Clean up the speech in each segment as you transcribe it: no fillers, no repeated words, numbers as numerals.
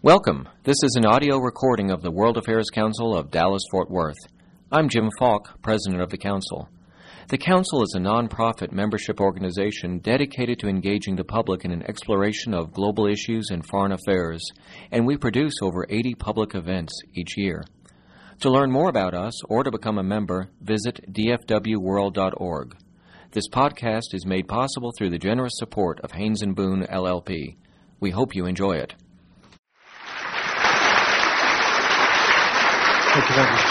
Welcome. This is an audio recording of the World Affairs Council of Dallas-Fort Worth. I'm Jim Falk, President of the Council. The Council is a nonprofit membership organization dedicated to engaging the public in an exploration of global issues and foreign affairs, and we produce over 80 public events each year. To learn more about us or to become a member, visit dfwworld.org. This podcast is made possible through the generous support of Haynes & Boone, LLP. We hope you enjoy it. Thank you very much.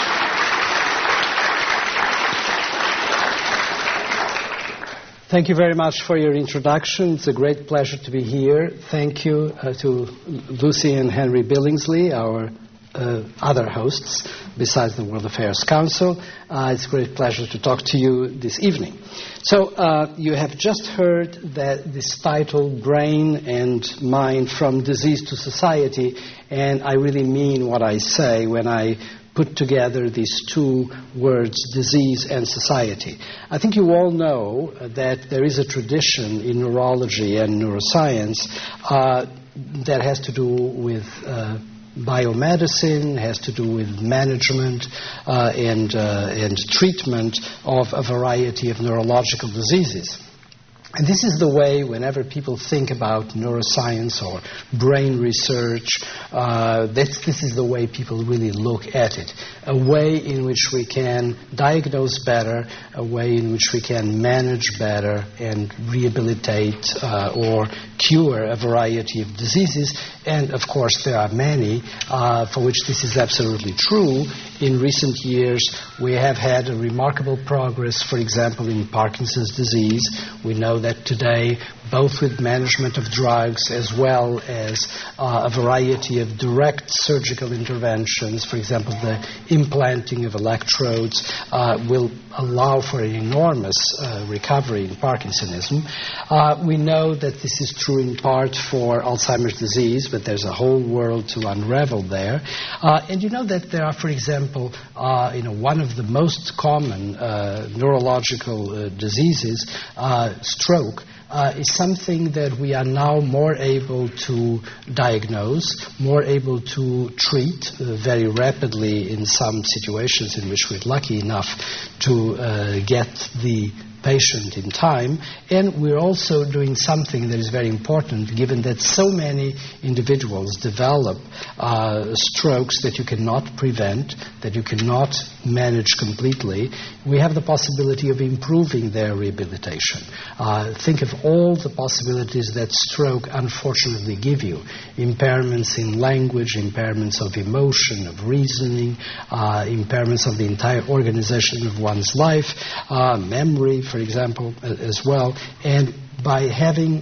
Thank you very much for your introduction. It's a great pleasure to be here. Thank you to Lucy and Henry Billingsley, our other hosts, besides the World Affairs Council. It's a great pleasure to talk to you this evening. So you have just heard that this title, Brain and Mind from Disease to Society, and I really mean what I say when I put together these two words, disease and society. I think you all know that there is a tradition in neurology and neuroscience that has to do with biomedicine, has to do with management and treatment of a variety of neurological diseases. And this is the way, whenever people think about neuroscience or brain research, this is the way people really look at it. A way in which we can diagnose better, a way in which we can manage better and rehabilitate or cure a variety of diseases. And, of course, there are many for which this is absolutely true. In recent years, we have had a remarkable progress, for example, in Parkinson's disease. We know that today, both with management of drugs as well as a variety of direct surgical interventions, for example, the implanting of electrodes will allow for an enormous recovery in Parkinsonism. We know that this is true in part for Alzheimer's disease, but there's a whole world to unravel there. And you know that there are, for example, one of the most common neurological diseases, stroke, is something that we are now more able to diagnose, more able to treat very rapidly in some situations in which we're lucky enough to get the patient in time. And we're also doing something that is very important, given that so many individuals develop strokes that you cannot prevent, that you cannot manage completely. We have the possibility of improving their rehabilitation. Think of all the possibilities that stroke unfortunately give you. Impairments in language, impairments of emotion, of reasoning, impairments of the entire organization of one's life, memory, for example, as well. And by having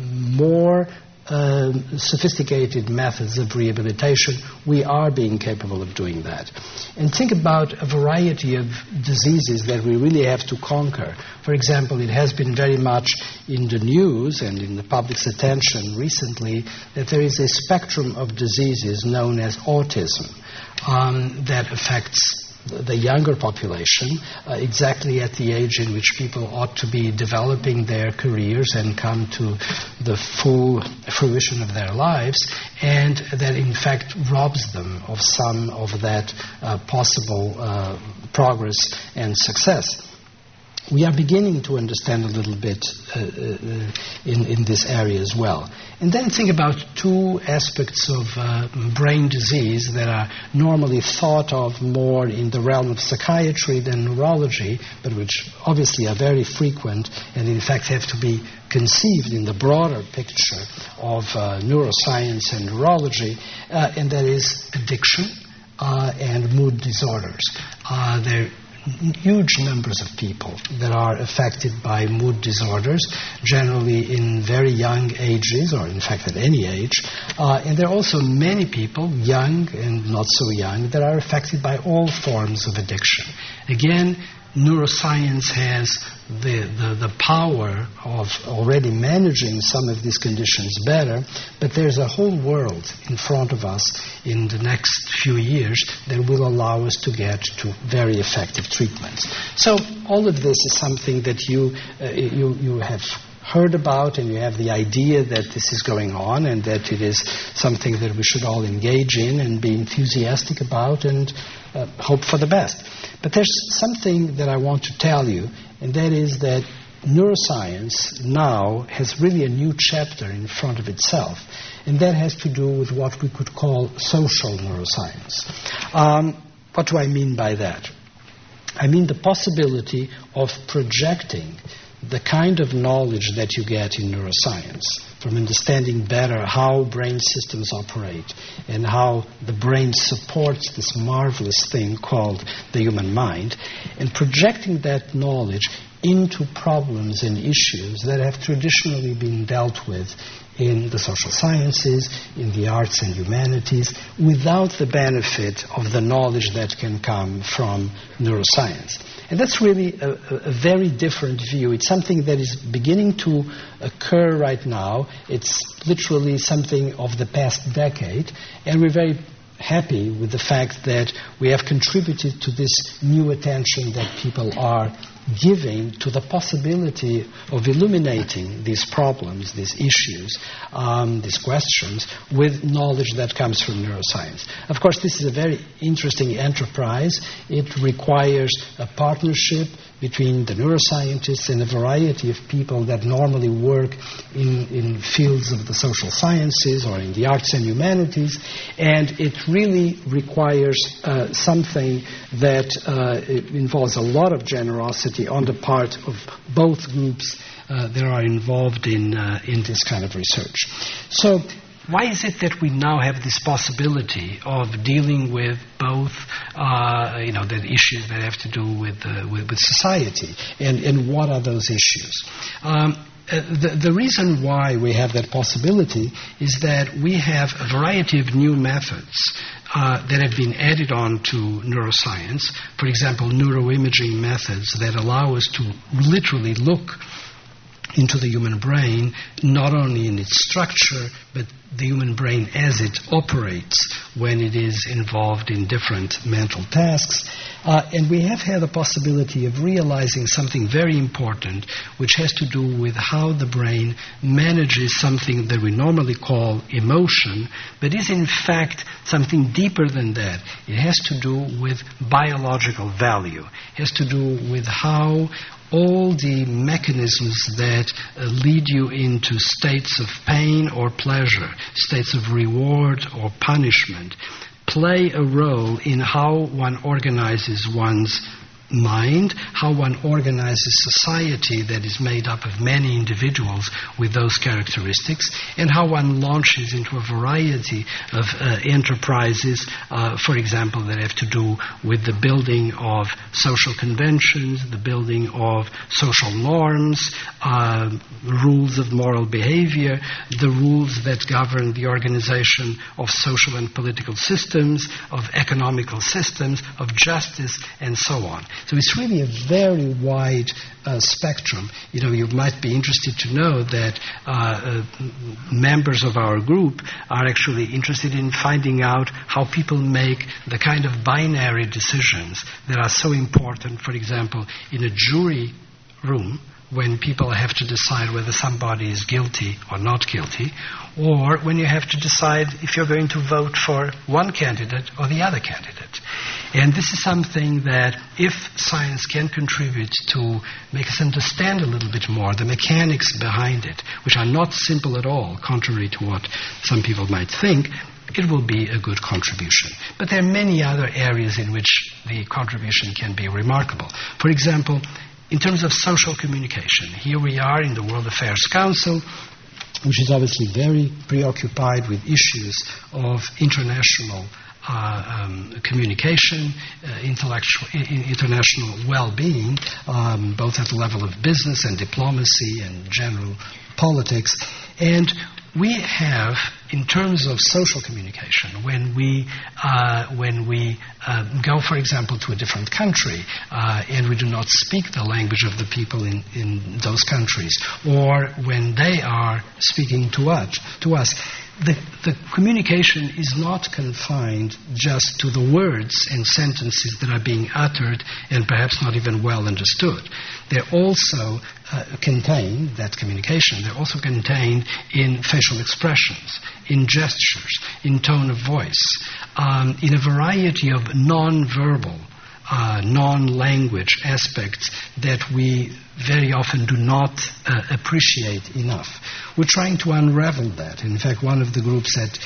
more sophisticated methods of rehabilitation, we are being capable of doing that. And think about a variety of diseases that we really have to conquer. For example, it has been very much in the news and in the public's attention recently that there is a spectrum of diseases known as autism that affects the younger population, exactly at the age in which people ought to be developing their careers and come to the full fruition of their lives, and that in fact robs them of some of that possible progress and success. We are beginning to understand a little bit in this area as well. And then think about two aspects of brain disease that are normally thought of more in the realm of psychiatry than neurology, but which obviously are very frequent and in fact have to be conceived in the broader picture of neuroscience and neurology, and that is addiction and mood disorders. There huge numbers of people that are affected by mood disorders, generally in very young ages, or in fact at any age. And there are also many people, young and not so young, that are affected by all forms of addiction. Again, neuroscience has the power of already managing some of these conditions better, but there's a whole world in front of us in the next few years that will allow us to get to very effective treatments. So all of this is something that you have heard about and you have the idea that this is going on and that it is something that we should all engage in and be enthusiastic about and hope for the best. But there's something that I want to tell you, and that is that neuroscience now has really a new chapter in front of itself, and that has to do with what we could call social neuroscience. What do I mean by that? I mean the possibility of projecting the kind of knowledge that you get in neuroscience from understanding better how brain systems operate and how the brain supports this marvelous thing called the human mind, and projecting that knowledge into problems and issues that have traditionally been dealt with in the social sciences, in the arts and humanities, without the benefit of the knowledge that can come from neuroscience. And that's really a very different view. It's something that is beginning to occur right now. It's literally something of the past decade, and we're very happy with the fact that we have contributed to this new attention that people are giving to the possibility of illuminating these problems, these issues, these questions, with knowledge that comes from neuroscience. Of course, this is a very interesting enterprise. It requires a partnership between the neuroscientists and a variety of people that normally work in fields of the social sciences or in the arts and humanities, and it really requires something that involves a lot of generosity on the part of both groups that are involved in this kind of research. So why is it that we now have this possibility of dealing with both, the issues that have to do with society, and what are those issues? The reason why we have that possibility is that we have a variety of new methods that have been added on to neuroscience. For example, neuroimaging methods that allow us to literally look into the human brain, not only in its structure, but the human brain as it operates when it is involved in different mental tasks. And we have had the possibility of realizing something very important, which has to do with how the brain manages something that we normally call emotion, but is in fact something deeper than that. It has to do with biological value. It has to do with how all the mechanisms that lead you into states of pain or pleasure, states of reward or punishment, play a role in how one organizes one's mind, how one organizes society that is made up of many individuals with those characteristics, and how one launches into a variety of enterprises, for example, that have to do with the building of social conventions, the building of social norms, rules of moral behavior, the rules that govern the organization of social and political systems, of economical systems, of justice, and so on. So it's really a very wide spectrum. You might be interested to know that members of our group are actually interested in finding out how people make the kind of binary decisions that are so important, for example, in a jury room, when people have to decide whether somebody is guilty or not guilty, or when you have to decide if you're going to vote for one candidate or the other candidate. And this is something that, if science can contribute to make us understand a little bit more the mechanics behind it, which are not simple at all, contrary to what some people might think, it will be a good contribution. But there are many other areas in which the contribution can be remarkable. For example, in terms of social communication, here we are in the World Affairs Council, which is obviously very preoccupied with issues of international communication, international well-being, both at the level of business and diplomacy and general politics. And we have, in terms of social communication, when we go, for example, to a different country and we do not speak the language of the people in those countries, or when they are speaking to us, the communication is not confined just to the words and sentences that are being uttered and perhaps not even well understood. They're also contained, that communication, they're also contained in facial expressions, in gestures, in tone of voice, in a variety of non-verbal, non-language aspects that we very often do not appreciate enough. We're trying to unravel that. In fact, one of the groups that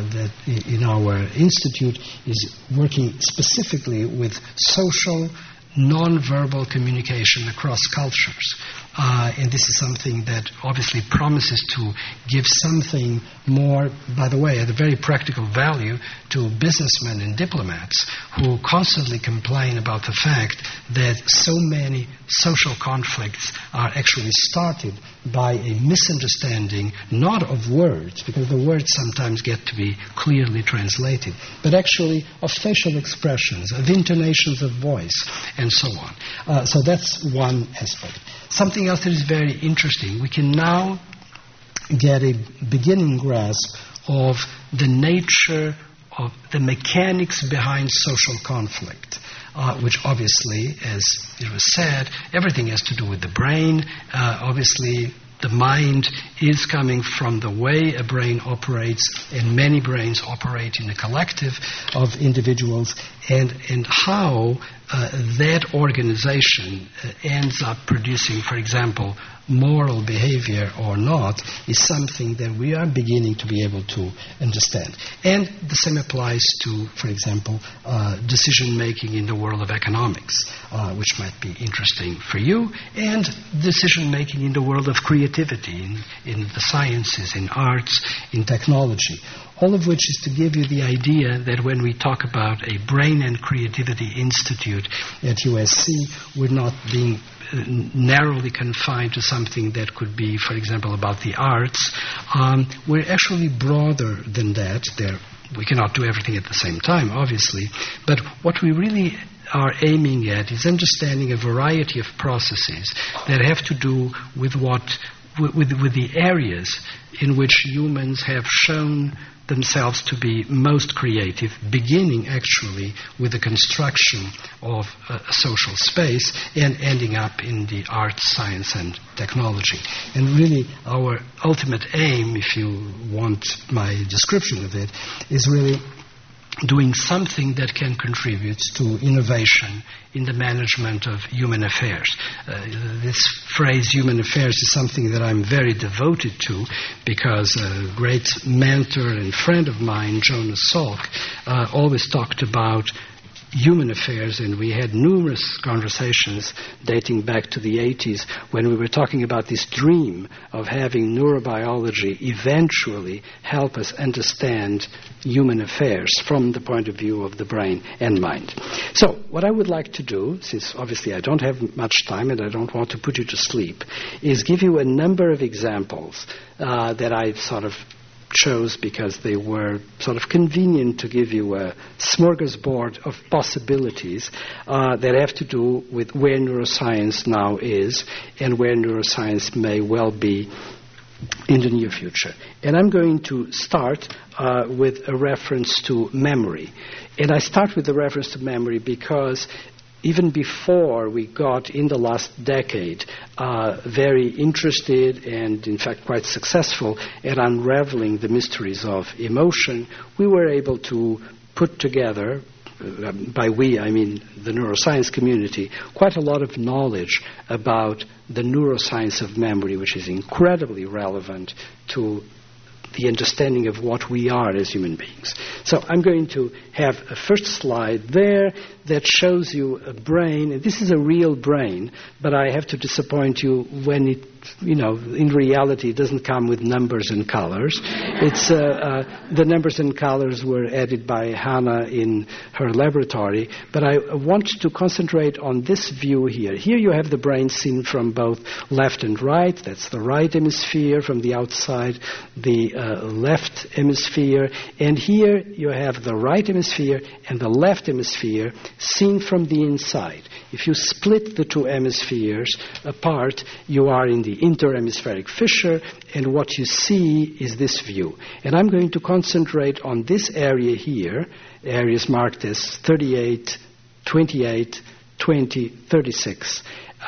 in our institute is working specifically with social non-verbal communication across cultures. And this is something that obviously promises to give something more, by the way, at a very practical value to businessmen and diplomats who constantly complain about the fact that so many social conflicts are actually started by a misunderstanding, not of words, because the words sometimes get to be clearly translated, but actually of facial expressions, of intonations of voice, and so on. So that's one aspect. Something else that is very interesting, we can now get a beginning grasp of the nature of the mechanics behind social conflict, which obviously, as it was said, everything has to do with the brain. Obviously, the mind is coming from the way a brain operates, and many brains operate in a collective of individuals, and how that organization ends up producing, for example, moral behavior or not, is something that we are beginning to be able to understand. And the same applies to, for example, decision-making in the world of economics, which might be interesting for you, and decision-making in the world of creativity, in the sciences, in arts, in technology. All of which is to give you the idea that when we talk about a Brain and Creativity Institute at USC, we're not being narrowly confined to something that could be, for example, about the arts. We're actually broader than that. We cannot do everything at the same time, obviously, but what we really are aiming at is understanding a variety of processes that have to do with with the areas in which humans have shown themselves to be most creative, beginning actually with the construction of a social space and ending up in the arts, science, and technology. And really our ultimate aim, if you want my description of it, is really doing something that can contribute to innovation in the management of human affairs. This phrase, human affairs, is something that I'm very devoted to because a great mentor and friend of mine, Jonas Salk, always talked about human affairs, and we had numerous conversations dating back to the 80s when we were talking about this dream of having neurobiology eventually help us understand human affairs from the point of view of the brain and mind. So what I would like to do, since obviously I don't have much time and I don't want to put you to sleep, is give you a number of examples that I sort of chose because they were sort of convenient to give you a smorgasbord of possibilities that have to do with where neuroscience now is and where neuroscience may well be in the near future. And I'm going to start with a reference to memory. And I start with the reference to memory because even before we got, in the last decade, very interested and, in fact, quite successful at unraveling the mysteries of emotion, we were able to put together, by we, I mean the neuroscience community, quite a lot of knowledge about the neuroscience of memory, which is incredibly relevant to the understanding of what we are as human beings. So I'm going to have a first slide there that shows you a brain. And this is a real brain, but I have to disappoint you when it, in reality, it doesn't come with numbers and colors. It's the numbers and colors were added by Hannah in her laboratory, but I want to concentrate on this view here. Here you have the brain seen from both left and right. That's the right hemisphere from the outside, the left hemisphere, and here you have the right hemisphere and the left hemisphere seen from the inside. if you split the two hemispheres apart, you are in the interhemispheric fissure, and what you see is this view. And I'm going to concentrate on this area here, areas marked as 38, 28, 20, 36.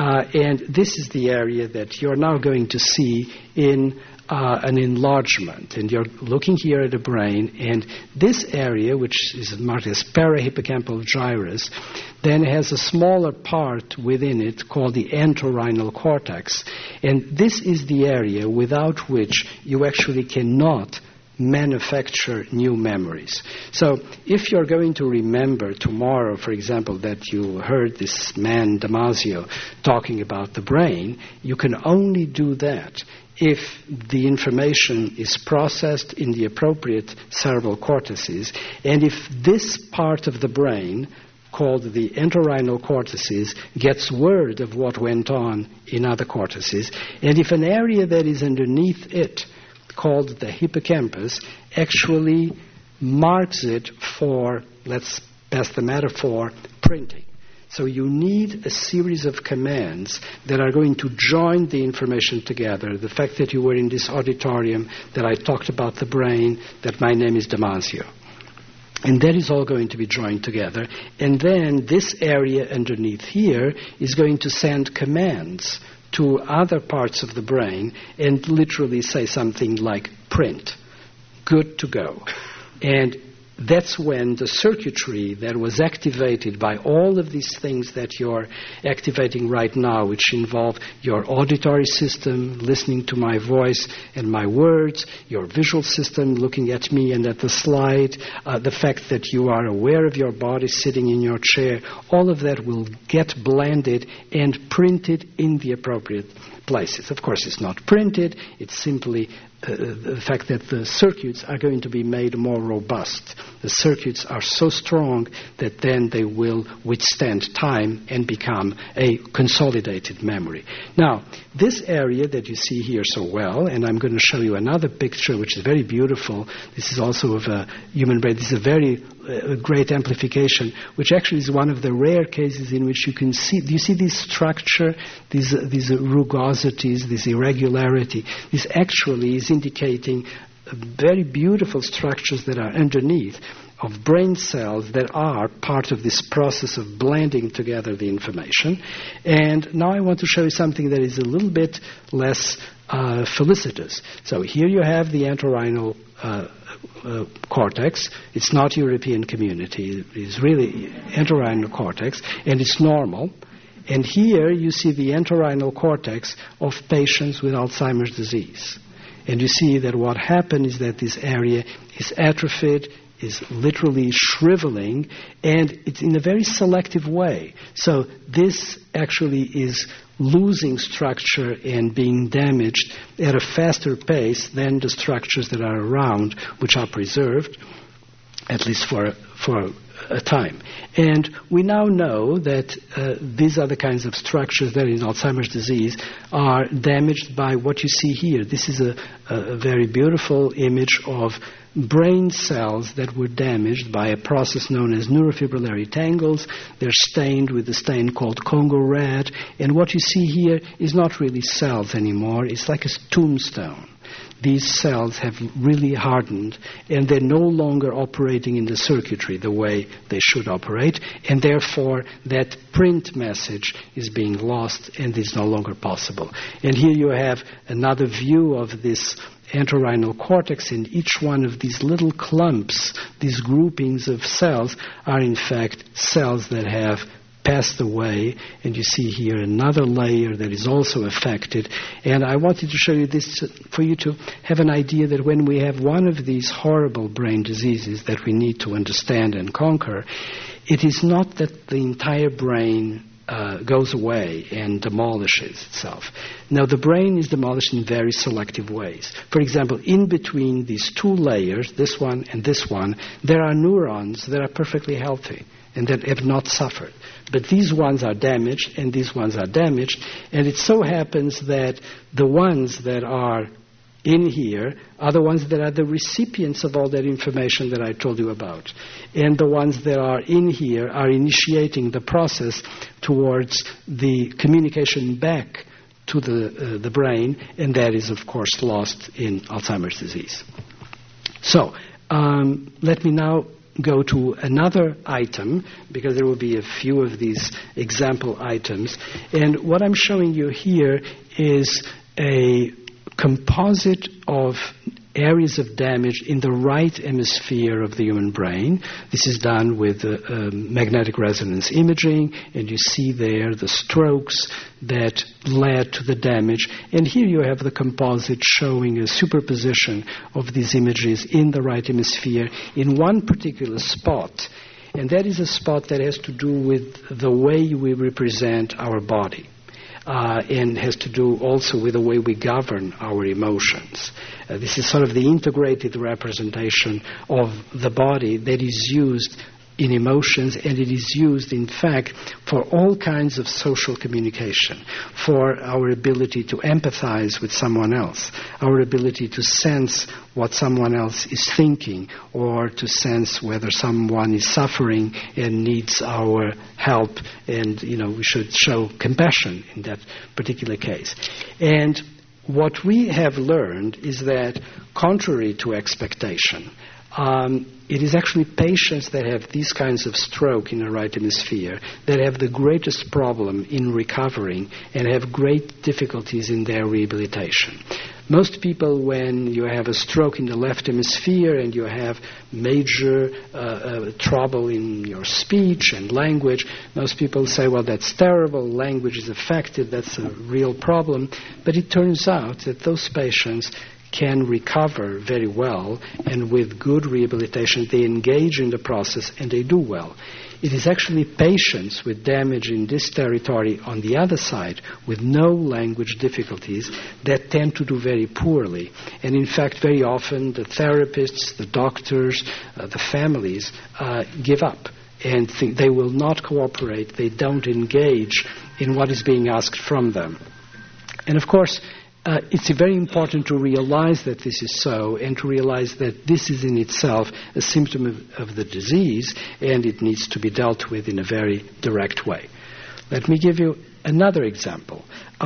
And this is the area that you're now going to see in an enlargement. And you're looking here at the brain, and this area, which is marked as parahippocampal gyrus, then has a smaller part within it called the entorhinal cortex. And this is the area without which you actually cannot manufacture new memories. So if you're going to remember tomorrow, for example, that you heard this man Damasio talking about the brain, you can only do that if the information is processed in the appropriate cerebral cortices, and if this part of the brain, called the entorhinal cortices, gets word of what went on in other cortices, and if an area that is underneath it, called the hippocampus, actually marks it for, let's pass the metaphor, printing. So you need a series of commands that are going to join the information together. The fact that you were in this auditorium, that I talked about the brain, that my name is Damasio. And that is all going to be joined together. And then this area underneath here is going to send commands to other parts of the brain and literally say something like print, good to go. And that's when the circuitry that was activated by all of these things that you're activating right now, which involve your auditory system, listening to my voice and my words, your visual system, looking at me and at the slide, the fact that you are aware of your body sitting in your chair, all of that will get blended and printed in the appropriate places. Of course, it's not printed, it's simply the fact that the circuits are going to be made more robust. The circuits are so strong that then they will withstand time and become a consolidated memory. Now, this area that you see here so well, and I'm going to show you another picture which is very beautiful. This is also of a human brain. This is a very great amplification, which actually is one of the rare cases in which you can see, do you see this structure, these rugosities, this irregularity? This actually is indicating very beautiful structures that are underneath of brain cells that are part of this process of blending together the information. And now I want to show you something that is a little bit less felicitous. So here you have the entorhinal cortex. It's not European community. It's really entorhinal cortex, and it's normal. And here you see the entorhinal cortex of patients with Alzheimer's disease. And you see that what happened is that this area is atrophied, is literally shriveling, and it's in a very selective way. So this actually is losing structure and being damaged at a faster pace than the structures that are around, which are preserved, at least for a time. And we now know that these are the kinds of structures that in Alzheimer's disease are damaged by what you see here. This is a very beautiful image of brain cells that were damaged by a process known as neurofibrillary tangles. They're stained with a stain called Congo red. And what you see here is not really cells anymore. It's like a tombstone. These cells have really hardened, and they're no longer operating in the circuitry the way they should operate, and therefore that print message is being lost and is no longer possible. And here you have another view of this entorhinal cortex, and each one of these little clumps, these groupings of cells, are in fact cells that have passed away, and you see here another layer that is also affected. And I wanted to show you this for you to have an idea that when we have one of these horrible brain diseases that we need to understand and conquer, it is not that the entire brain goes away and demolishes itself. Now, the brain is demolished in very selective ways. For example, in between these two layers, this one and this one, there are neurons that are perfectly healthy and that have not suffered. But these ones are damaged, and these ones are damaged, and it so happens that the ones that are in here are the ones that are the recipients of all that information that I told you about. And the ones that are in here are initiating the process towards the communication back to the brain, and that is, of course, lost in Alzheimer's disease. So, let me now go to another item, because there will be a few of these example items. And what I'm showing you here is a composite of areas of damage in the right hemisphere of the human brain. This is done with magnetic resonance imaging, and you see there the strokes that led to the damage. And here you have the composite showing a superposition of these images in the right hemisphere in one particular spot. And that is a spot that has to do with the way we represent our body. And has to do also with the way we govern our emotions. This is sort of the integrated representation of the body that is used in emotions, and it is used, in fact, for all kinds of social communication, for our ability to empathize with someone else, our ability to sense what someone else is thinking, or to sense whether someone is suffering and needs our help, and, we should show compassion in that particular case. And what we have learned is that, contrary to expectation, it is actually patients that have these kinds of stroke in the right hemisphere that have the greatest problem in recovering and have great difficulties in their rehabilitation. Most people, when you have a stroke in the left hemisphere and you have major trouble in your speech and language, most people say, well, that's terrible, language is affected, that's a real problem. But it turns out that those patients can recover very well, and with good rehabilitation they engage in the process and they do well. It is actually patients with damage in this territory on the other side with no language difficulties that tend to do very poorly. And in fact, very often the therapists, the doctors, the families give up and think they will not cooperate, they don't engage in what is being asked from them. And of course, it's very important to realize that this is so, and to realize that this is in itself a symptom of the disease, and it needs to be dealt with in a very direct way. Let me give you another example.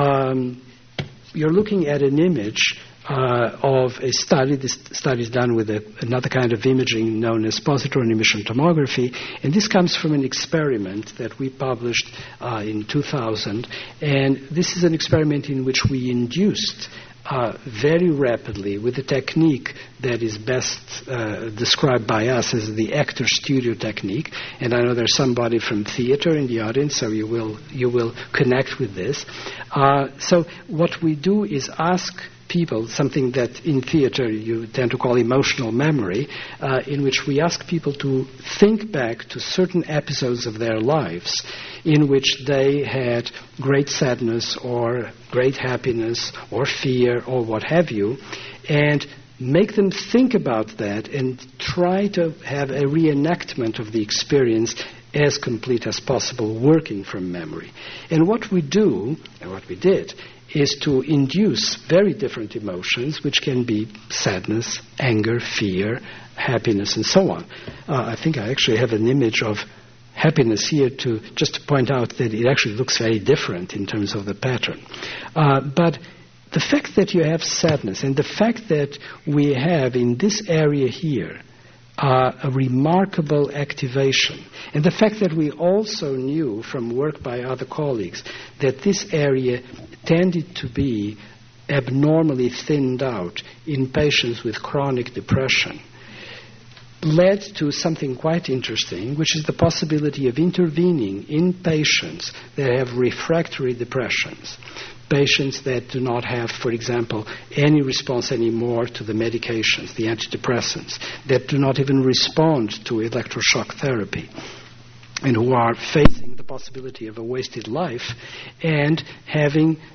You're looking at an image of a study. This study is done with another kind of imaging known as positron emission tomography, and this comes from an experiment that we published in 2000, and this is an experiment in which we induced very rapidly with a technique that is best described by us as the actor studio technique. And I know there's somebody from theater in the audience, so you will connect with this. So what we do is ask people, something that in theater you tend to call emotional memory, in which we ask people to think back to certain episodes of their lives in which they had great sadness or great happiness or fear or what have you, and make them think about that and try to have a reenactment of the experience as complete as possible, working from memory. And what we do, and what we did, is to induce very different emotions, which can be sadness, anger, fear, happiness, and so on. I think I actually have an image of happiness here to point out that it actually looks very different in terms of the pattern. But the fact that you have sadness, and the fact that we have in this area here a remarkable activation, and the fact that we also knew from work by other colleagues that this area tended to be abnormally thinned out in patients with chronic depression, led to something quite interesting, which is the possibility of intervening in patients that have refractory depressions, patients that do not have, for example, any response anymore to the medications, the antidepressants, that do not even respond to electroshock therapy, and who are facing the possibility of a wasted life and having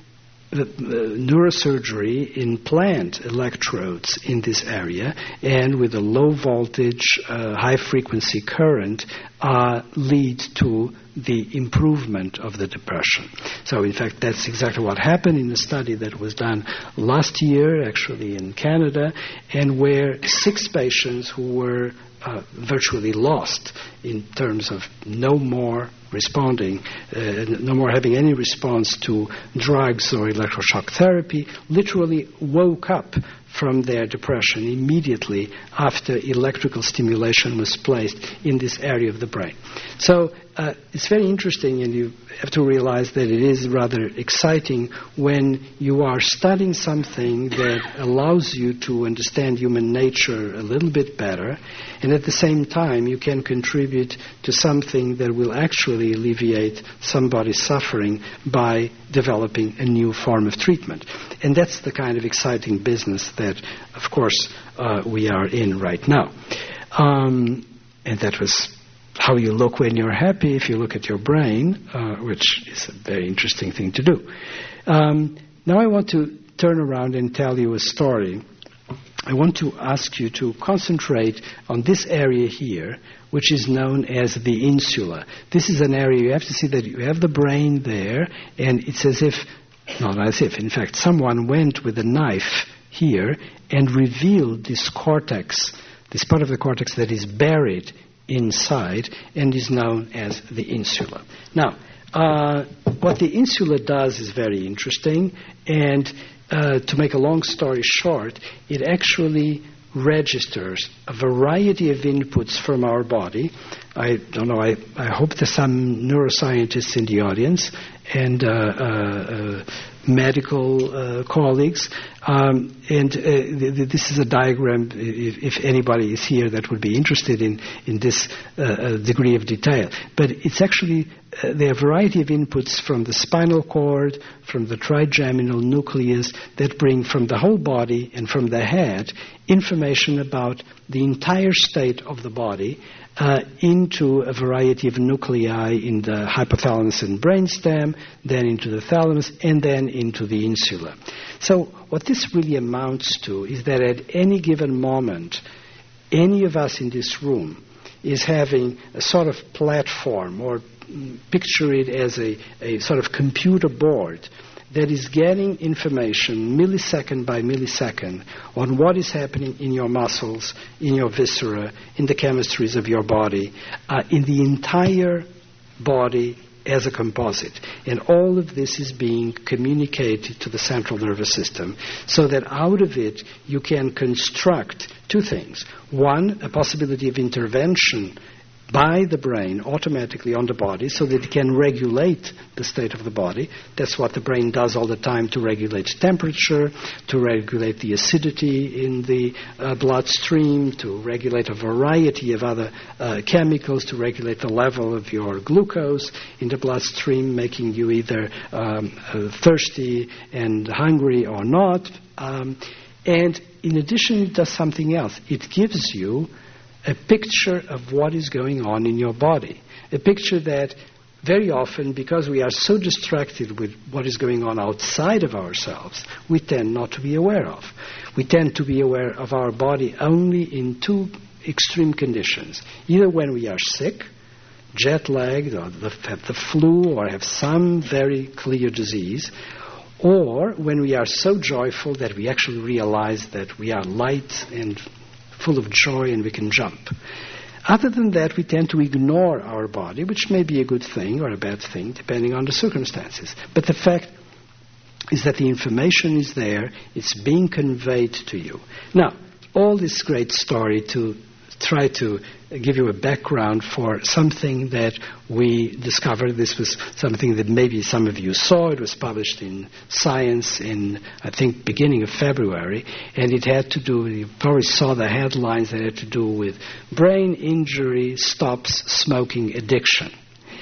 neurosurgery implant electrodes in this area, and with a low voltage, high frequency current lead to the improvement of the depression. So in fact, that's exactly what happened in a study that was done last year, actually in Canada, and where 6 patients who were virtually lost in terms of no more responding, no more having any response to drugs or electroshock therapy, literally woke up from their depression immediately after electrical stimulation was placed in this area of the brain. So it's very interesting, and you have to realize that it is rather exciting when you are studying something that allows you to understand human nature a little bit better, and at the same time you can contribute to something that will actually alleviate somebody's suffering by developing a new form of treatment. And that's the kind of exciting business that, of course, we are in right now. And that was how you look when you're happy, if you look at your brain, which is a very interesting thing to do. Now I want to turn around and tell you a story. I want to ask you to concentrate on this area here, which is known as the insula. This is an area, you have to see that you have the brain there, and it's as if, not as if, in fact, someone went with a knife here and revealed this cortex, this part of the cortex that is buried inside and is known as the insula. Now, what the insula does is very interesting, and to make a long story short, it actually registers a variety of inputs from our body. I don't know, I hope there's some neuroscientists in the audience and medical colleagues. This is a diagram, if anybody is here that would be interested in this degree of detail. But it's actually, there are a variety of inputs from the spinal cord, from the trigeminal nucleus, that bring from the whole body and from the head information about the entire state of the body into a variety of nuclei in the hypothalamus and brainstem, then into the thalamus, and then into the insula. So what this really amounts to is that at any given moment, any of us in this room is having a sort of platform, or picture it as a sort of computer board that is getting information millisecond by millisecond on what is happening in your muscles, in your viscera, in the chemistries of your body, in the entire body as a composite. And all of this is being communicated to the central nervous system so that out of it you can construct 2 things. One, a possibility of intervention by the brain automatically on the body so that it can regulate the state of the body. That's what the brain does all the time to regulate temperature, to regulate the acidity in the bloodstream, to regulate a variety of other chemicals, to regulate the level of your glucose in the bloodstream, making you either thirsty and hungry or not. And in addition, it does something else. It gives you a picture of what is going on in your body. A picture that very often, because we are so distracted with what is going on outside of ourselves, we tend not to be aware of. We tend to be aware of our body only in 2 extreme conditions. Either when we are sick, jet-lagged, or have the flu, or have some very clear disease, or when we are so joyful that we actually realize that we are light and full of joy and we can jump. Other than that, we tend to ignore our body, which may be a good thing or a bad thing, depending on the circumstances. But the fact is that the information is there, it's being conveyed to you. Now, all this great story to try to give you a background for something that we discovered. This was something that maybe some of you saw. It was published in Science in, I think, beginning of February, and it had to do, you probably saw the headlines that had to do with brain injury stops smoking addiction.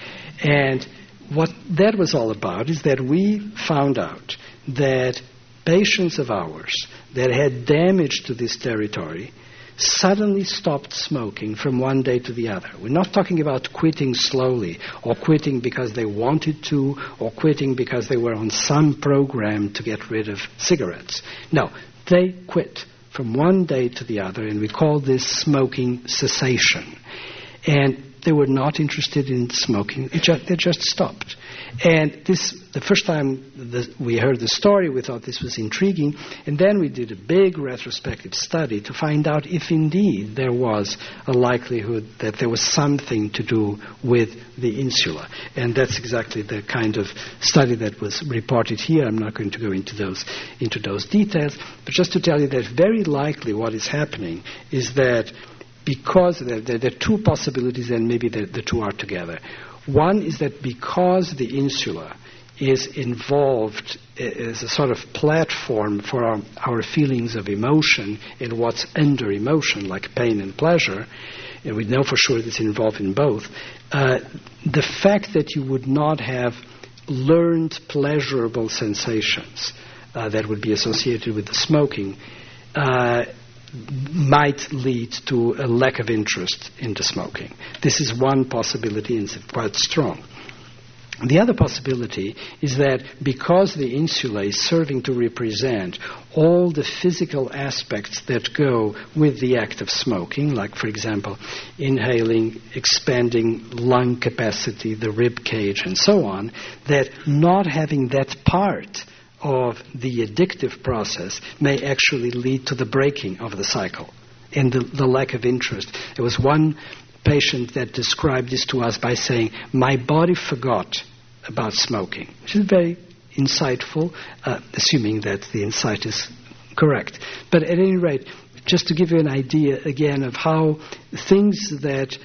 And what that was all about is that we found out that patients of ours that had damage to this territory suddenly stopped smoking from one day to the other. We're not talking about quitting slowly, or quitting because they wanted to, or quitting because they were on some program to get rid of cigarettes. No, they quit from one day to the other, and we call this smoking cessation. And they were not interested in smoking. They just stopped. And the first time we heard the story, we thought this was intriguing. And then we did a big retrospective study to find out if indeed there was a likelihood that there was something to do with the insula. And that's exactly the kind of study that was reported here. I'm not going to go into those details. But just to tell you that very likely what is happening is that because there are two possibilities, and maybe the two are together. One is that because the insula is involved as a sort of platform for our feelings of emotion and what's under emotion, like pain and pleasure, and we know for sure that it's involved in both, the fact that you would not have learned pleasurable sensations that would be associated with the smoking might lead to a lack of interest in the smoking. This is one possibility, and it's quite strong. The other possibility is that because the insula is serving to represent all the physical aspects that go with the act of smoking, like, for example, inhaling, expanding lung capacity, the rib cage, and so on, that not having that part of the addictive process may actually lead to the breaking of the cycle and the lack of interest. There was one patient that described this to us by saying, "My body forgot about smoking," which is very insightful, assuming that the insight is correct. But at any rate, just to give you an idea again of how things that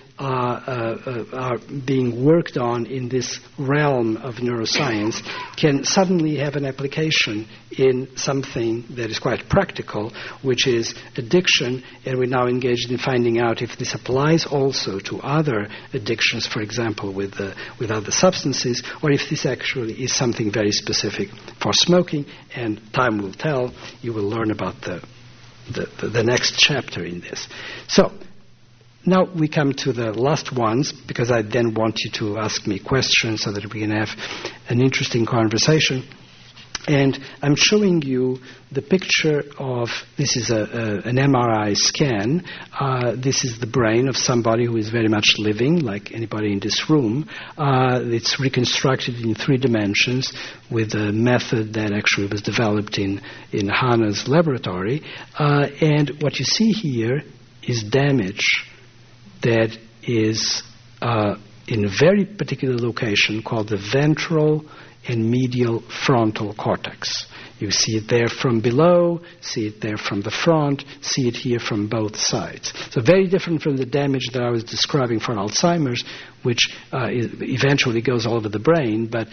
are being worked on in this realm of neuroscience can suddenly have an application in something that is quite practical, which is addiction, and we're now engaged in finding out if this applies also to other addictions, for example, with other substances, or if this actually is something very specific for smoking, and time will tell. You will learn about the next chapter in this. So, now we come to the last ones, because I then want you to ask me questions so that we can have an interesting conversation. And I'm showing you the picture of, this is an MRI scan. This is the brain of somebody who is very much living, like anybody in this room. It's reconstructed in 3 dimensions with a method that actually was developed in Hannah's laboratory. And what you see here is damage that is in a very particular location called the ventral and medial frontal cortex. You see it there from below, see it there from the front, see it here from both sides. So very different from the damage that I was describing for Alzheimer's, which eventually goes all over the brain, but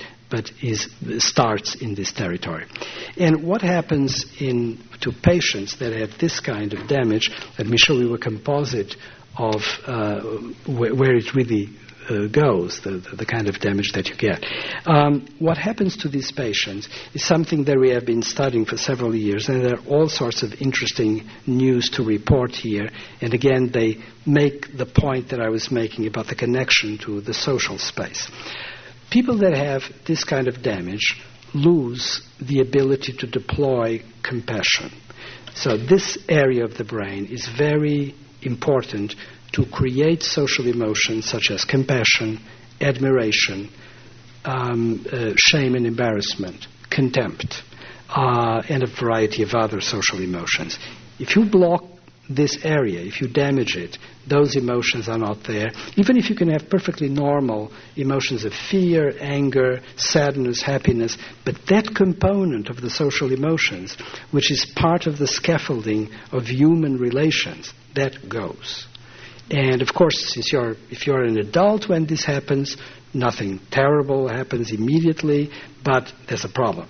starts in this territory. And what happens to patients that have this kind of damage? Let me show you a composite of where it really goes, the kind of damage that you get. What happens to these patients is something that we have been studying for several years, and there are all sorts of interesting news to report here. And again, they make the point that I was making about the connection to the social space. People that have this kind of damage lose the ability to deploy compassion. So this area of the brain is very important to create social emotions such as compassion, admiration, shame and embarrassment, contempt, and a variety of other social emotions. If you block this area, if you damage it, those emotions are not there. Even if you can have perfectly normal emotions of fear, anger, sadness, happiness, but that component of the social emotions, which is part of the scaffolding of human relations, that goes. And of course, if you're an adult when this happens, nothing terrible happens immediately, but there's a problem.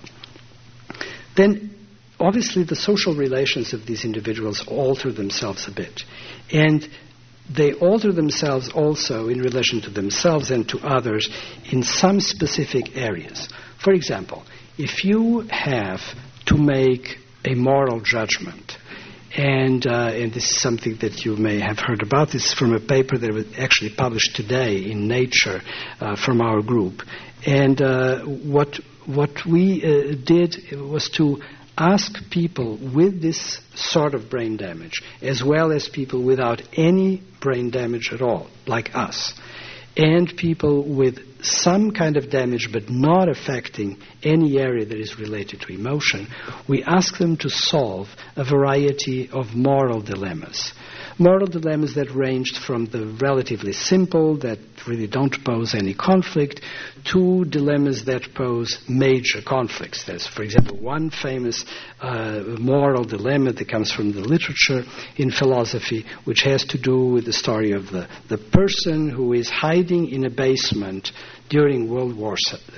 Then, obviously, the social relations of these individuals alter themselves a bit. And they alter themselves also in relation to themselves and to others in some specific areas. For example, if you have to make a moral judgment, And this is something that you may have heard about. This is from a paper that was actually published today in Nature from our group. And what we did was to ask people with this sort of brain damage, as well as people without any brain damage at all, like us, and people with some kind of damage but not affecting any area that is related to emotion, we ask them to solve a variety of moral dilemmas. Moral dilemmas that ranged from the relatively simple, that really don't pose any conflict, to dilemmas that pose major conflicts. There's, for example, one famous moral dilemma that comes from the literature in philosophy, which has to do with the story of the person who is hiding in a basement during World War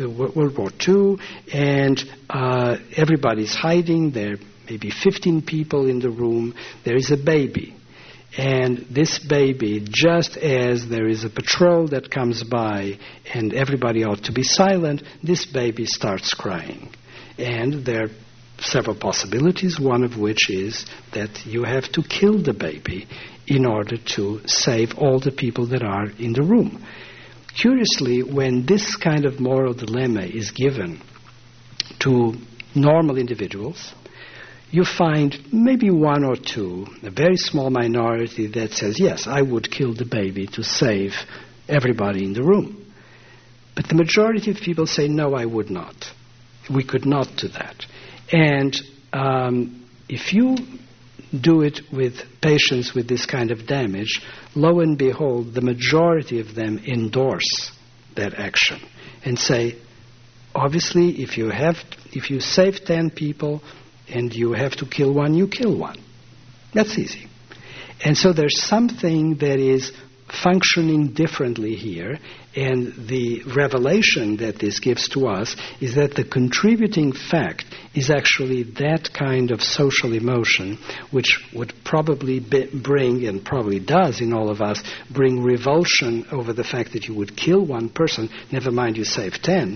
II, and everybody's hiding. There may be 15 people in the room. There is a baby. And this baby, just as there is a patrol that comes by and everybody ought to be silent, this baby starts crying. And there are several possibilities, one of which is that you have to kill the baby in order to save all the people that are in the room. Curiously, when this kind of moral dilemma is given to normal individuals, you find maybe one or two, a very small minority that says, yes, I would kill the baby to save everybody in the room. But the majority of people say, no, I would not. We could not do that. And if you do it with patients with this kind of damage, lo and behold, the majority of them endorse that action and say, obviously, if you save 10 people, and you have to kill one, you kill one. That's easy. And so there's something that is functioning differently here, and the revelation that this gives to us is that the contributing fact is actually that kind of social emotion which would probably bring, and probably does in all of us, bring revulsion over the fact that you would kill one person, never mind you save 10,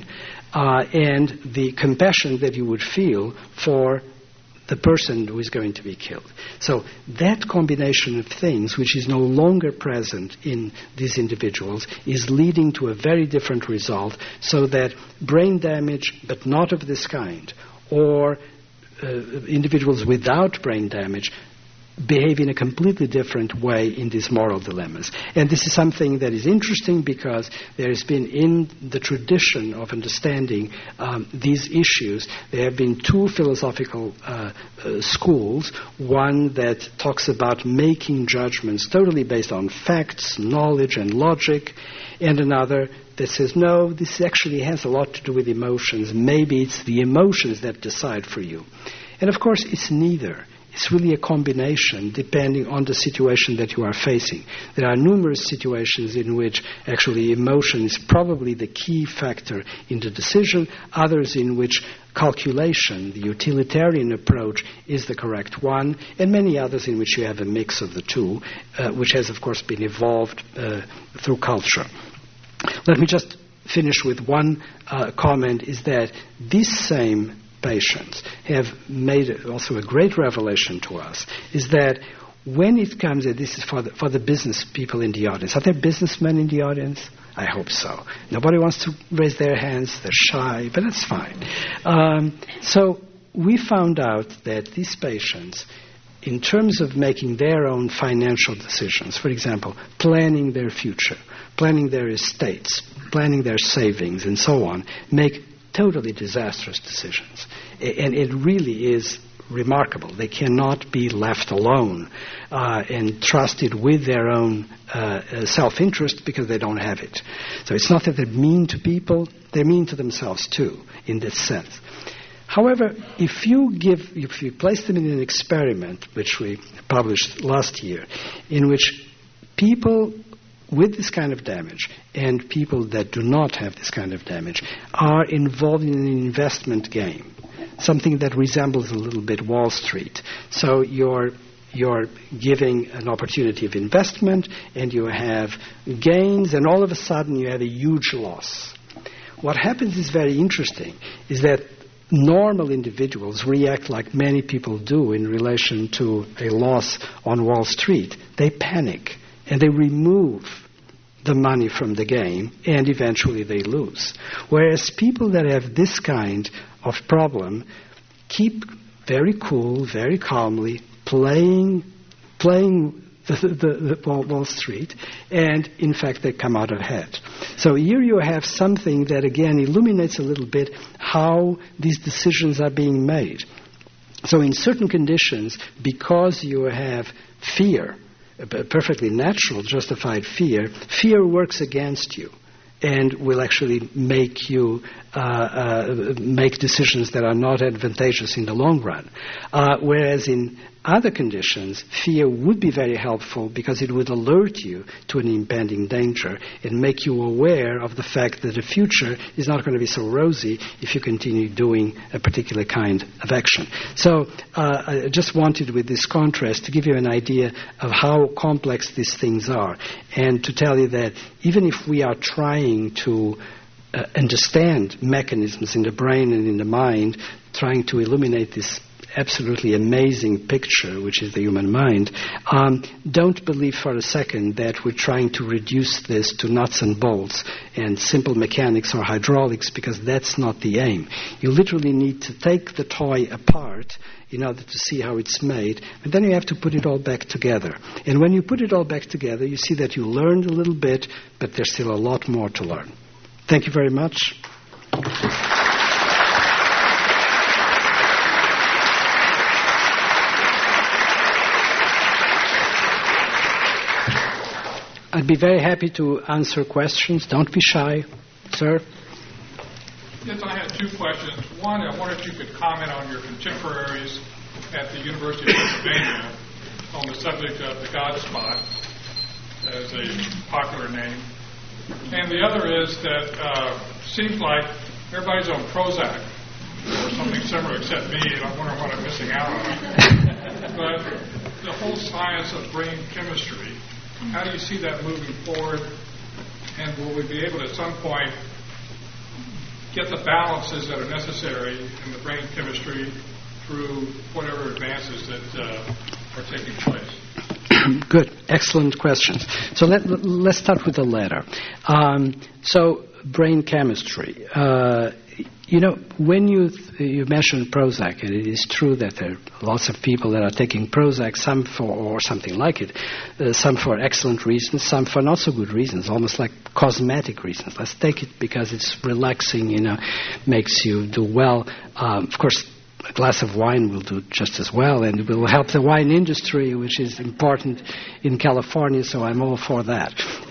and the compassion that you would feel for the person who is going to be killed. So that combination of things, which is no longer present in these individuals, is leading to a very different result, so that brain damage, but not of this kind, or individuals without brain damage, behave in a completely different way in these moral dilemmas. And this is something that is interesting because there has been, in the tradition of understanding these issues, there have been two philosophical schools, one that talks about making judgments totally based on facts, knowledge, and logic, and another that says, no, this actually has a lot to do with emotions. Maybe it's the emotions that decide for you. And of course, it's neither. It's really a combination depending on the situation that you are facing. There are numerous situations in which actually emotion is probably the key factor in the decision, others in which calculation, the utilitarian approach, is the correct one, and many others in which you have a mix of the two, which has of course been evolved through culture. Let me just finish with one comment, is that this same patients have made also a great revelation to us, is that when it comes, and this is for the business people in the audience. Are there businessmen in the audience? I hope so. Nobody wants to raise their hands. They're shy, but that's fine. So we found out that these patients, in terms of making their own financial decisions, for example, planning their future, planning their estates, planning their savings, and so on, make totally disastrous decisions. And it really is remarkable. They cannot be left alone and trusted with their own self-interest because they don't have it. So it's not that they're mean to people, they're mean to themselves too, in this sense. However, if you place them in an experiment, which we published last year, in which people with this kind of damage and people that do not have this kind of damage are involved in an investment game, something that resembles a little bit Wall Street. So you're giving an opportunity of investment and you have gains, and all of a sudden you have a huge loss. What happens is very interesting, is that normal individuals react like many people do in relation to a loss on Wall Street. They panic and they remove the money from the game, and eventually they lose. Whereas people that have this kind of problem keep very cool, very calmly, playing the Wall Street, and in fact they come out ahead. So here you have something that again illuminates a little bit how these decisions are being made. So in certain conditions, because you have fear, a perfectly natural, justified fear works against you and will actually make you make decisions that are not advantageous in the long run. Whereas in other conditions, fear would be very helpful because it would alert you to an impending danger and make you aware of the fact that the future is not going to be so rosy if you continue doing a particular kind of action. So I just wanted, with this contrast, to give you an idea of how complex these things are, and to tell you that even if we are trying to understand mechanisms in the brain and in the mind, trying to illuminate this absolutely amazing picture, which is the human mind, don't believe for a second that we're trying to reduce this to nuts and bolts and simple mechanics or hydraulics, because that's not the aim. You literally need to take the toy apart in order to see how it's made, and then you have to put it all back together. And when you put it all back together, you see that you learned a little bit, but there's still a lot more to learn. Thank you very much. I'd be very happy to answer questions. Don't be shy, sir. Yes, I had two questions. One, I wonder if you could comment on your contemporaries at the University of Pennsylvania on the subject of the God Spot as a popular name. And the other is that seems like everybody's on Prozac or something similar except me, and I'm wondering what I'm missing out on. But the whole science of brain chemistry, how do you see that moving forward? And will we be able to, at some point, get the balances that are necessary in the brain chemistry through whatever advances that are taking place? Good. Excellent questions. So let's start with the latter. So brain chemistry. When you mentioned Prozac, and it is true that there are lots of people that are taking Prozac, some for, or something like it, some for excellent reasons, some for not so good reasons, almost like cosmetic reasons. Let's take it because it's relaxing, makes you do well. Of course, a glass of wine will do just as well, and it will help the wine industry, which is important in California, so I'm all for that.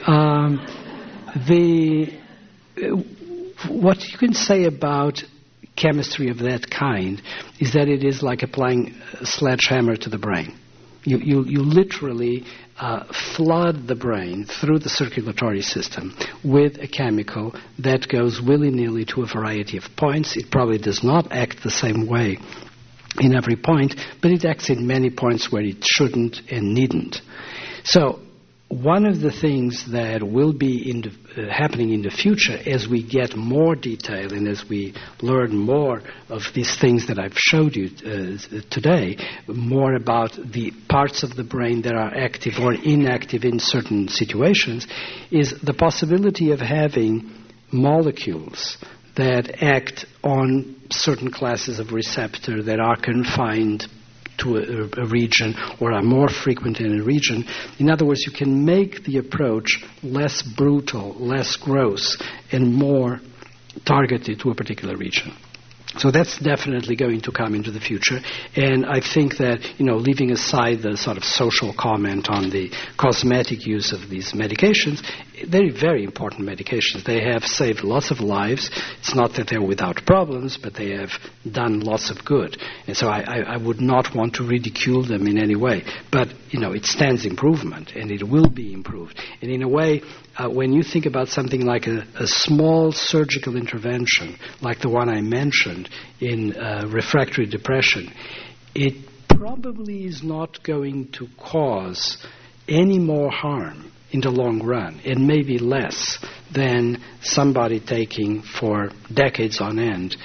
What you can say about chemistry of that kind is that it is like applying a sledgehammer to the brain. You literally flood the brain through the circulatory system with a chemical that goes willy-nilly to a variety of points. It probably does not act the same way in every point, but it acts in many points where it shouldn't and needn't. So one of the things that will be happening in the future as we get more detail and as we learn more of these things that I've showed you today, more about the parts of the brain that are active or inactive in certain situations, is the possibility of having molecules that act on certain classes of receptor that are confined to a region or are more frequent in a region. In other words, you can make the approach less brutal, less gross, and more targeted to a particular region. So that's definitely going to come into the future. And I think that, leaving aside the sort of social comment on the cosmetic use of these medications, they're very important medications. They have saved lots of lives. It's not that they're without problems, but they have done lots of good. And so I would not want to ridicule them in any way. But, it stands improvement, and it will be improved. And in a way, when you think about something like a small surgical intervention, like the one I mentioned in refractory depression, it probably is not going to cause any more harm in the long run, and maybe less than somebody taking for decades on end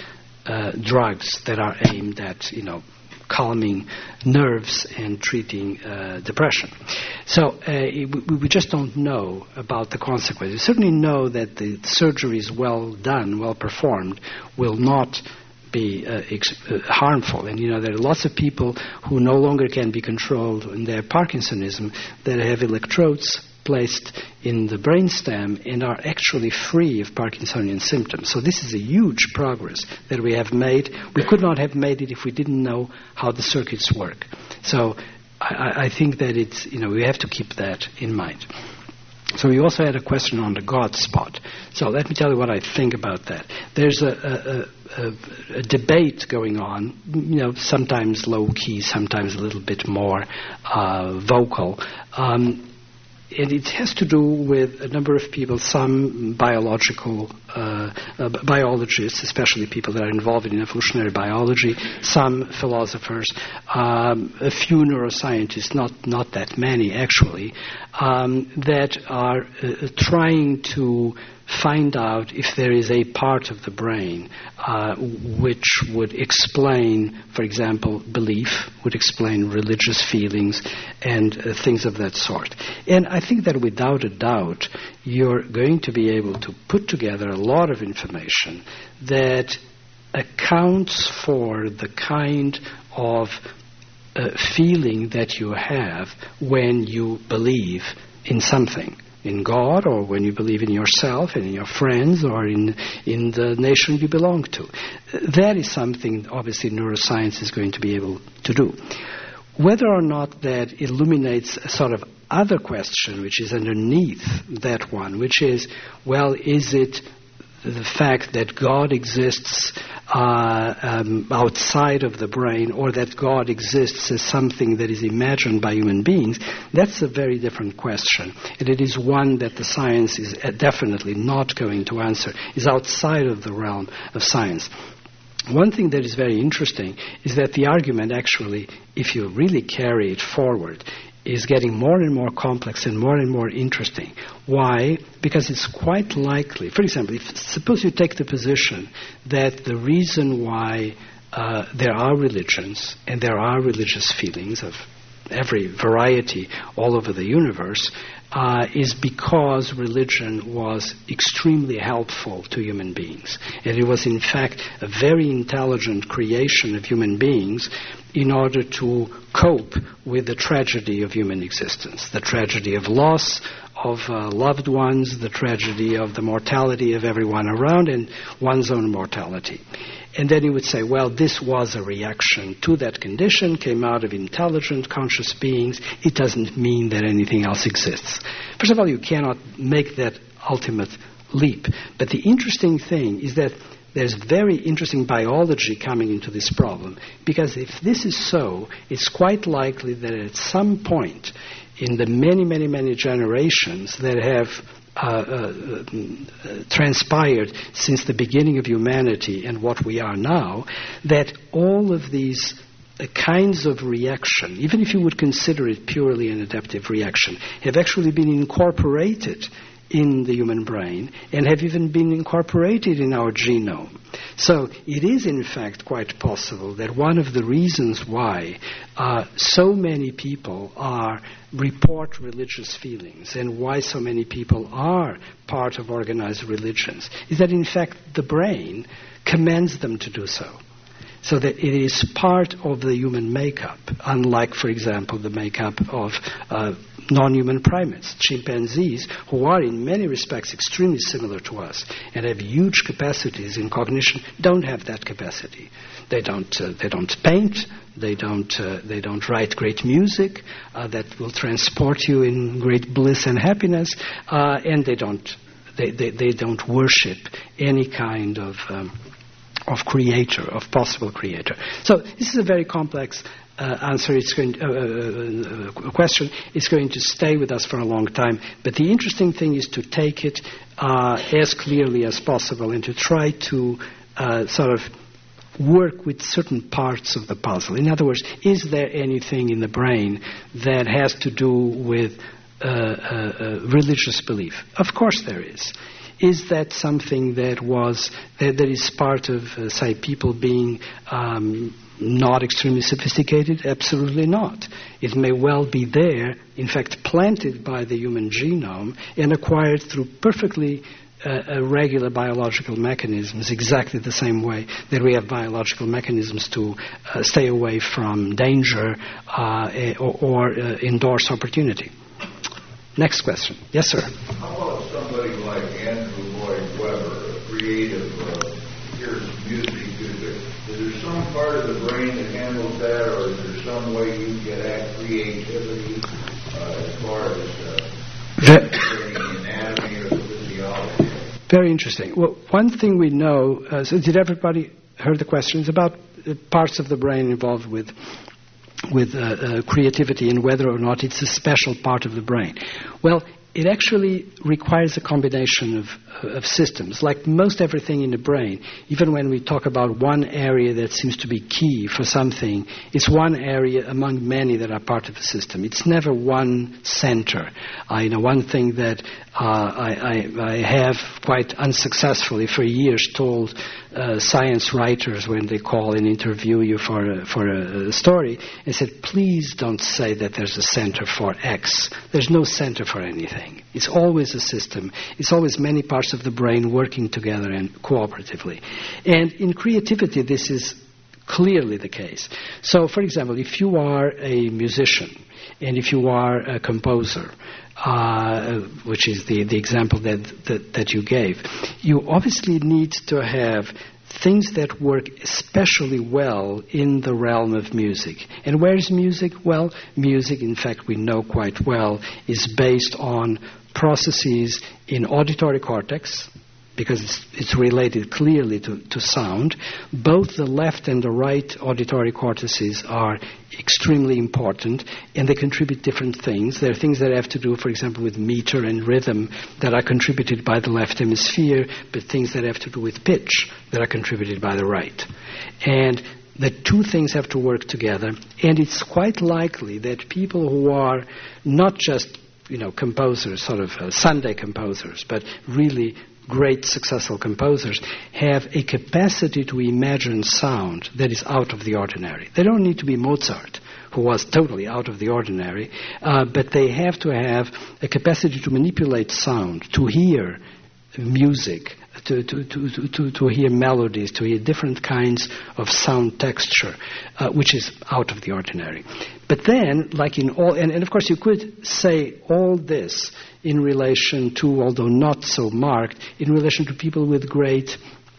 drugs that are aimed at, calming nerves and treating depression. So we just don't know about the consequences. We certainly know that the surgery is well done, well performed, will not be harmful. And there are lots of people who no longer can be controlled in their Parkinsonism that have electrodes placed in the brainstem and are actually free of Parkinsonian symptoms. So this is a huge progress that we have made. We could not have made it if we didn't know how the circuits work. So I think that it's, we have to keep that in mind. So we also had a question on the God spot. So let me tell you what I think about that. There's a debate going on, sometimes low-key, sometimes a little bit more vocal. And it has to do with a number of people, some biologists, especially people that are involved in evolutionary biology, some philosophers, a few neuroscientists, not that many actually, that are trying to find out if there is a part of the brain which would explain, for example, belief, would explain religious feelings and things of that sort. And I think that without a doubt, you're going to be able to put together a lot of information that accounts for the kind of feeling that you have when you believe in something. In God, or when you believe in yourself and in your friends, or in the nation you belong to. That is something, obviously, neuroscience is going to be able to do. Whether or not that illuminates a sort of other question, which is underneath that one, which is, well, is it the fact that God exists outside of the brain, or that God exists as something that is imagined by human beings, that's a very different question. And it is one that the science is definitely not going to answer, is outside of the realm of science. One thing that is very interesting is that the argument actually, if you really carry it forward, is getting more and more complex and more interesting. Why? Because it's quite likely, for example, suppose you take the position that the reason why there are religions and there are religious feelings of every variety all over the universe is because religion was extremely helpful to human beings. And it was, in fact, a very intelligent creation of human beings in order to cope with the tragedy of human existence, the tragedy of loss of loved ones, the tragedy of the mortality of everyone around, and one's own mortality. And then you would say, well, this was a reaction to that condition, came out of intelligent, conscious beings. It doesn't mean that anything else exists. First of all, you cannot make that ultimate leap. But the interesting thing is that there's very interesting biology coming into this problem, because if this is so, it's quite likely that at some point in the many generations that have transpired since the beginning of humanity and what we are now, that all of these kinds of reaction, even if you would consider it purely an adaptive reaction, have actually been incorporated in the human brain and have even been incorporated in our genome. So it is in fact quite possible that one of the reasons why so many people report religious feelings and why so many people are part of organized religions is that in fact the brain commands them to do so. So that it is part of the human makeup, unlike, for example, the makeup of non-human primates. Chimpanzees, who are in many respects extremely similar to us and have huge capacities in cognition, don't have that capacity. They don't paint. They don't write great music that will transport you in great bliss and happiness, and they don't worship any kind of creator, of possible creator. So this is a very complex answer. It's going question. It's going to stay with us for a long time. But the interesting thing is to take it as clearly as possible and to try to sort of work with certain parts of the puzzle. In other words, is there anything in the brain that has to do with religious belief? Of course there is. Is that something that is part of, say, people being not extremely sophisticated? Absolutely not. It may well be there, in fact, planted by the human genome and acquired through perfectly regular biological mechanisms, exactly the same way that we have biological mechanisms to stay away from danger or endorse opportunity. Next question. Yes, sir. How about somebody like Andrew Lloyd Webber, a creative, here's music. Is there some part of the brain that handles that, or is there some way you get at creativity as far as the anatomy or the physiology? Very interesting. Well, one thing we know, so did everybody heard the questions about parts of the brain involved with creativity and whether or not it's a special part of the brain? Well, it actually requires a combination of systems. Like most everything in the brain, even when we talk about one area that seems to be key for something, it's one area among many that are part of the system. It's never one center. One thing that I have quite unsuccessfully for years told science writers when they call and interview you for a story, I said, please don't say that there's a center for X. There's no center for anything. It's always a system. It's always many parts of the brain working together and cooperatively. And in creativity, this is clearly the case. So, for example, if you are a musician and if you are a composer, which is the example that you gave, you obviously need to have things that work especially well in the realm of music. And where is music? Well, music, in fact, we know quite well, is based on processes in auditory cortex, because it's related clearly to sound. Both the left and the right auditory cortices are extremely important, and they contribute different things. There are things that have to do, for example, with meter and rhythm that are contributed by the left hemisphere, but things that have to do with pitch that are contributed by the right. And the two things have to work together, and it's quite likely that people who are not just composers, sort of Sunday composers, but really great successful composers, have a capacity to imagine sound that is out of the ordinary. They don't need to be Mozart, who was totally out of the ordinary, but they have to have a capacity to manipulate sound, to hear music, to hear melodies, to hear different kinds of sound texture, which is out of the ordinary. But then, like in all, and of course you could say all this in relation to, although not so marked, in relation to people with great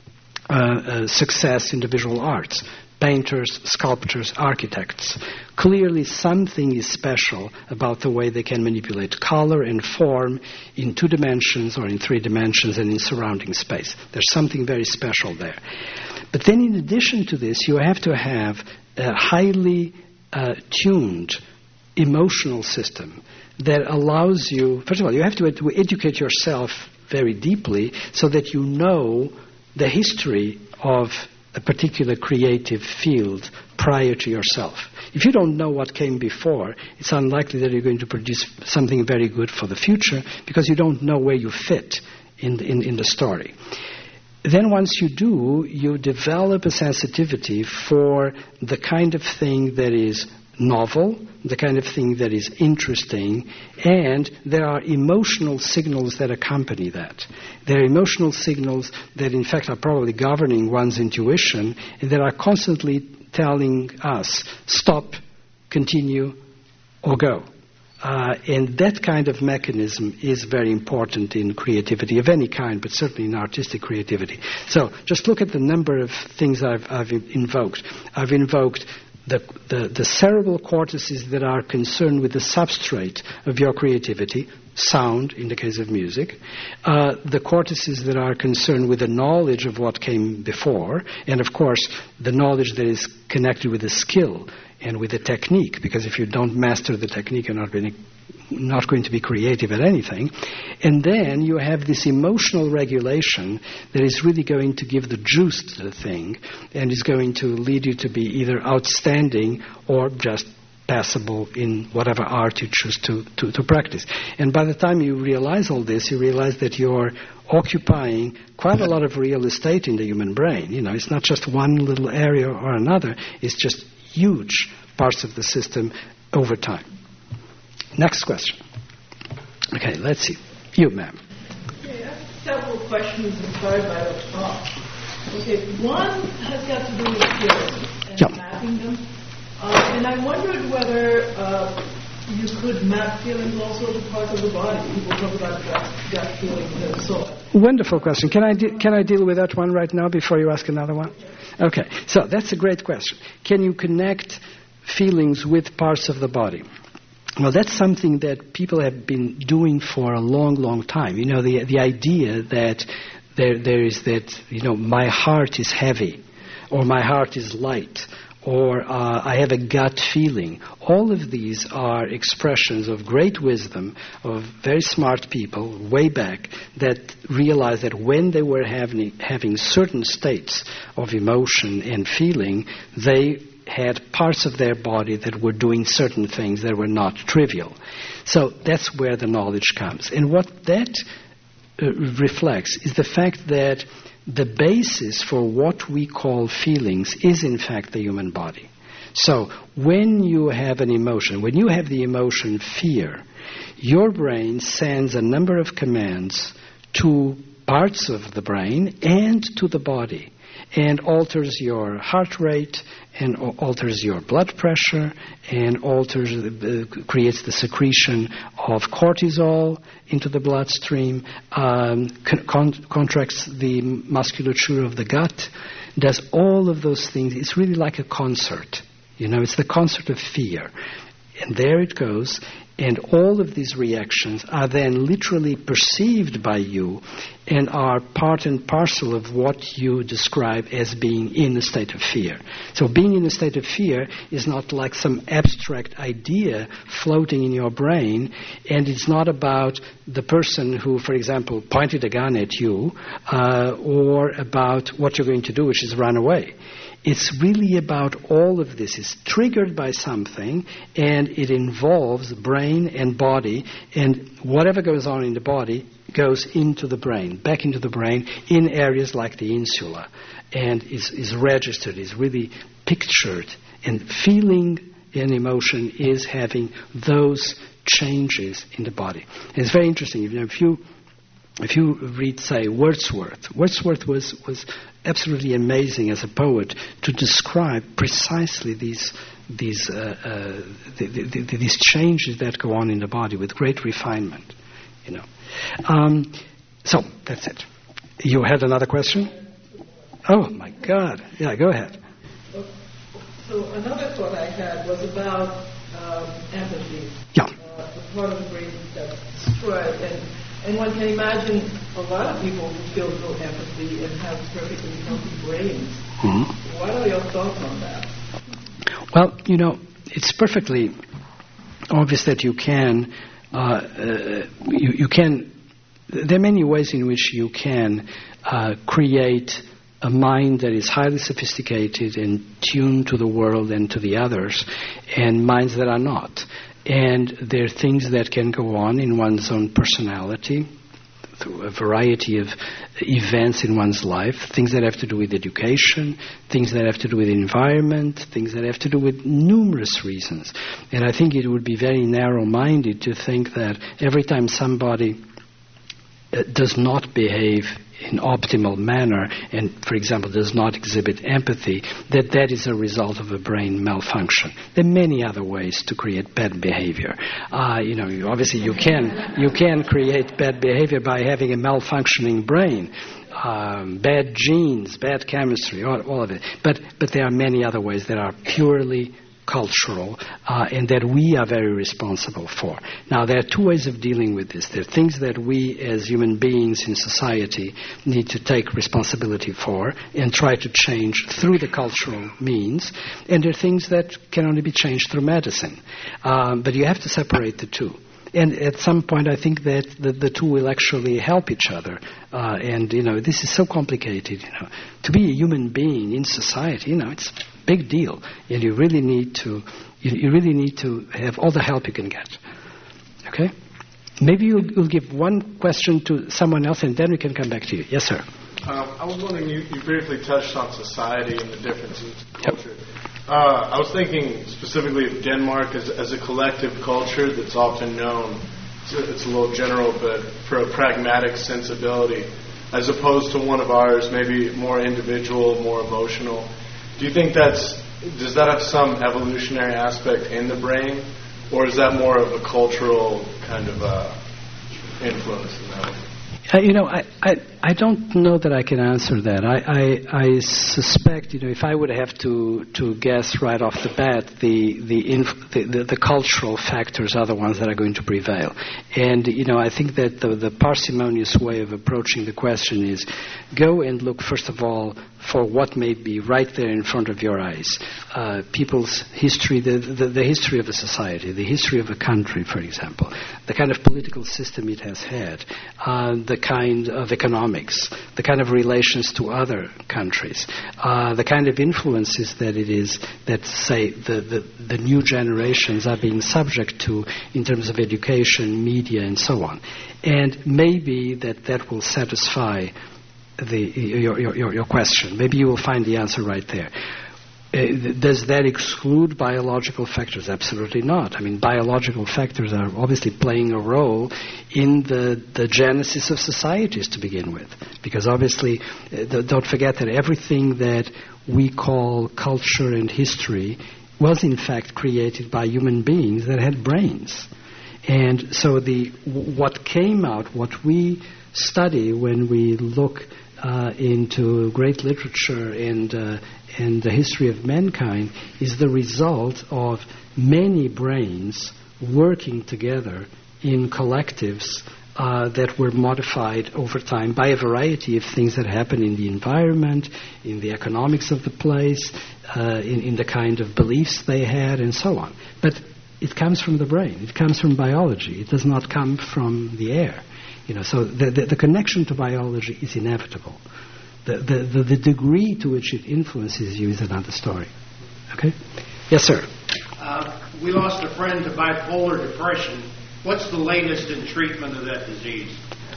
success in the visual arts. Painters, sculptors, architects. Clearly something is special about the way they can manipulate color and form in 2 dimensions or in 3 dimensions and in surrounding space. There's something very special there. But then in addition to this, you have to have a highly tuned emotional system that allows you, first of all, you have to educate yourself very deeply so that you know the history of a particular creative field prior to yourself. If you don't know what came before, it's unlikely that you're going to produce something very good for the future because you don't know where you fit in the story. Then once you do, you develop a sensitivity for the kind of thing that is novel, the kind of thing that is interesting, and there are emotional signals that accompany that. There are emotional signals that in fact are probably governing one's intuition and that are constantly telling us, stop, continue, or go. And that kind of mechanism is very important in creativity of any kind, but certainly in artistic creativity. So just look at the number of things I've invoked. I've invoked the cerebral cortices that are concerned with the substrate of your creativity, sound in the case of music, the cortices that are concerned with the knowledge of what came before, and of course the knowledge that is connected with the skill and with the technique, because if you don't master the technique, you're not going to be creative at anything. And then you have this emotional regulation that is really going to give the juice to the thing and is going to lead you to be either outstanding or just passable in whatever art you choose to practice. And by the time you realize all this, you realize that you're occupying quite a lot of real estate in the human brain. It's not just one little area or another. It's just huge parts of the system over time. Next question. Okay, let's see. You, ma'am. Okay, I have several questions inspired by the talk. Okay, one has got to do with feelings and mapping them. And I wondered whether you could map feelings also to parts of the body. People talk about gut feelings and so on. Wonderful question. Can I deal with that one right now before you ask another one? Okay, so that's a great question. Can you connect feelings with parts of the body? Well, that's something that people have been doing for a long, long time. The idea that there is that, my heart is heavy, or my heart is light, or I have a gut feeling. All of these are expressions of great wisdom of very smart people way back that realized that when they were having certain states of emotion and feeling, they had parts of their body that were doing certain things that were not trivial. So that's where the knowledge comes. And what that reflects is the fact that the basis for what we call feelings is in fact the human body. So when you have an emotion, when you have the emotion fear, your brain sends a number of commands to parts of the brain and to the body, and alters your heart rate, and alters your blood pressure, and creates the secretion of cortisol into the bloodstream, contracts the musculature of the gut, does all of those things. It's really like a concert. It's the concert of fear. And there it goes. And all of these reactions are then literally perceived by you and are part and parcel of what you describe as being in a state of fear. So being in a state of fear is not like some abstract idea floating in your brain, and it's not about the person who, for example, pointed a gun at you, or about what you're going to do, which is run away. It's really about all of this. It's triggered by something, and it involves brain and body, and whatever goes on in the body goes into the brain, back into the brain, in areas like the insula, and is registered, is really pictured, and feeling and emotion is having those changes in the body. And it's very interesting. If you read, say, Wordsworth was absolutely amazing as a poet to describe precisely these changes that go on in the body with great refinement. So that's it. You had another question? Oh my God! Yeah, go ahead. So another thought I had was about empathy. Yeah. The part of the brain that's destroyed, and one can imagine a lot of people who feel no empathy and have perfectly healthy brains. Mm-hmm. What are your thoughts on that? Well, it's perfectly obvious that you can. You can. There are many ways in which you can create a mind that is highly sophisticated and tuned to the world and to the others, and minds that are not. And there are things that can go on in one's own personality through a variety of events in one's life, things that have to do with education, things that have to do with environment, things that have to do with numerous reasons. And I think it would be very narrow-minded to think that every time somebody does not behave in optimal manner and, for example, does not exhibit empathy, that is a result of a brain malfunction. There are many other ways to create bad behavior. Obviously you can create bad behavior by having a malfunctioning brain. Bad genes, bad chemistry, all of it. But there are many other ways that are purely cultural, and that we are very responsible for. Now, there are two ways of dealing with this. There are things that we as human beings in society need to take responsibility for and try to change through the cultural means, and there are things that can only be changed through medicine. But you have to separate the two. And at some point, I think that the two will actually help each other. This is so complicated. To be a human being in society, it's a big deal. And you really need to You really need to have all the help you can get. Okay? Maybe you'll give one question to someone else, and then we can come back to you. Yes, sir. I was wondering, you briefly touched on society and the differences in culture. Yep. I was thinking specifically of Denmark as a collective culture that's often known, it's a little general, but for a pragmatic sensibility, as opposed to one of ours, maybe more individual, more emotional. Do you think does that have some evolutionary aspect in the brain, or is that more of a cultural kind of influence in that way? I don't know that I can answer that. I suspect, if I would have to guess right off the bat, the cultural factors are the ones that are going to prevail. And, I think that the parsimonious way of approaching the question is go and look, first of all, for what may be right there in front of your eyes. People's history, the history of a society, the history of a country, for example, the kind of political system it has had, the kind of economics, the kind of relations to other countries, the kind of influences that say the new generations are being subject to in terms of education, media, and so on. And maybe that will satisfy your question. Maybe you will find the answer right there. Does that exclude biological factors? Absolutely not. I mean, biological factors are obviously playing a role in the genesis of societies to begin with. Because obviously, don't forget that everything that we call culture and history was in fact created by human beings that had brains. And so what came out, what we study when we look into great literature and the history of mankind is the result of many brains working together in collectives that were modified over time by a variety of things that happen in the environment, in the economics of the place, in the kind of beliefs they had, and so on. But it comes from the brain. It comes from biology. It does not come from the air. So the connection to biology is inevitable. The degree to which it influences you is another story. Okay? Yes, sir. We lost a friend to bipolar depression. What's the latest in treatment of that disease?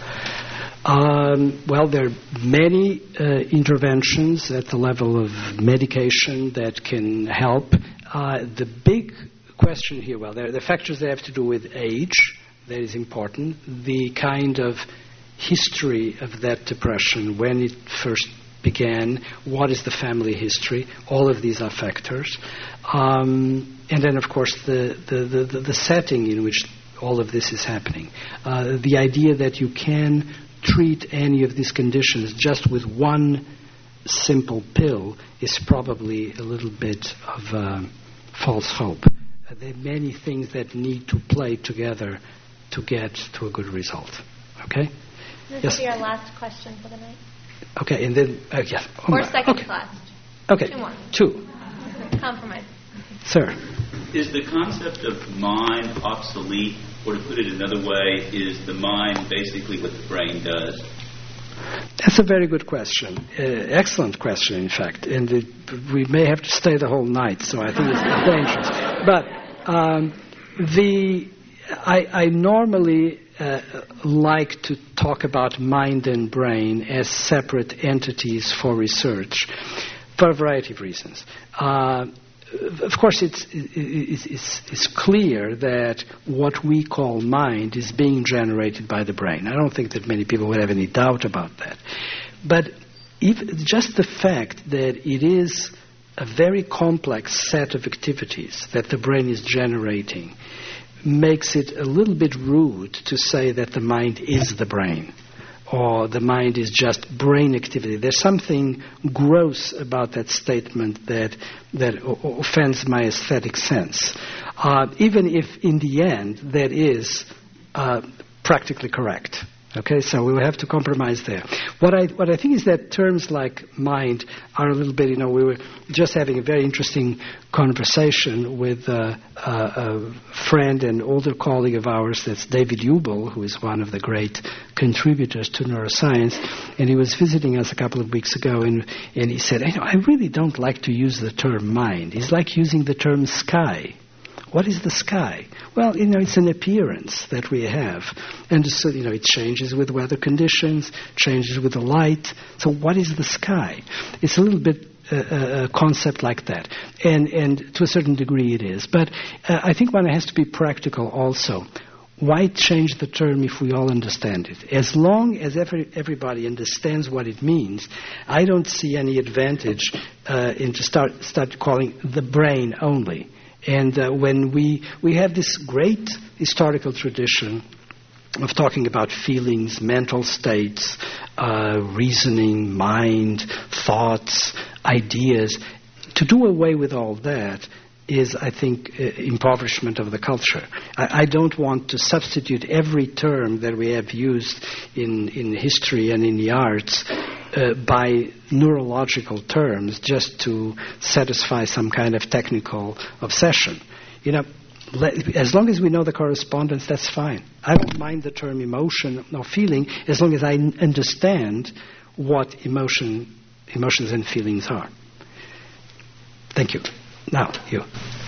Well, there are many interventions at the level of medication that can help. The big question here, there are the factors that have to do with age. That is important. The kind of history of that depression, when it first began, what is the family history? All of these are factors. And then, of course, the setting in which all of this is happening. The idea that you can treat any of these conditions just with one simple pill is probably a little bit of false hope. There are many things that need to play together to get to a good result. Okay? This yes. will be our last question for the night. Okay, and then, yeah. Or second to last. Okay. Two more. Two. Compromise. Sir. Is the concept of mind obsolete, or to put it another way, is the mind basically what the brain does? That's a very good question. Excellent question, in fact. And we may have to stay the whole night, so I think it's dangerous. But I normally like to talk about mind and brain as separate entities for research for a variety of reasons. Of course, it's clear that what we call mind is being generated by the brain. I don't think that many people would have any doubt about that. But just the fact that it is a very complex set of activities that the brain is generating makes it a little bit rude to say that the mind is the brain, or the mind is just brain activity. There's something gross about that statement that offends my aesthetic sense, even if in the end that is practically correct. Okay, so we will have to compromise there. What I think is that terms like mind are a little bit, we were just having a very interesting conversation with a friend and older colleague of ours, that's David Hubel, who is one of the great contributors to neuroscience, and he was visiting us a couple of weeks ago, and he said, I really don't like to use the term mind. It's like using the term sky. What is the sky? Well, it's an appearance that we have. And so, it changes with weather conditions, changes with the light. So what is the sky? It's a little bit a concept like that. And to a certain degree it is. But I think one has to be practical also. Why change the term if we all understand it? As long as everybody understands what it means, I don't see any advantage in to start calling the brain only. And when we have this great historical tradition of talking about feelings, mental states, reasoning, mind, thoughts, ideas, to do away with all that is, I think, impoverishment of the culture. I don't want to substitute every term that we have used in history and in the arts by neurological terms just to satisfy some kind of technical obsession. As long as we know the correspondence, that's fine. I don't mind the term emotion or feeling as long as I understand what emotions and feelings are. Thank you. Now, you.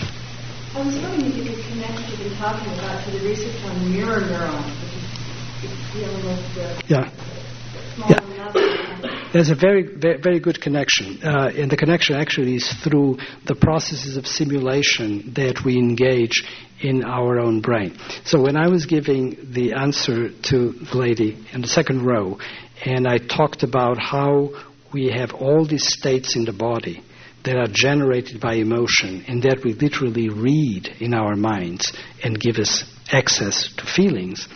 I was wondering if you could connect what you've been talking about to the research on mirror neurons, which is dealing with the small level. There's a very, very, very good connection. And the connection actually is through the processes of simulation that we engage in our own brain. So when I was giving the answer to the lady in the second row, and I talked about how we have all these states in the body that are generated by emotion and that we literally read in our minds and give us access to feelings.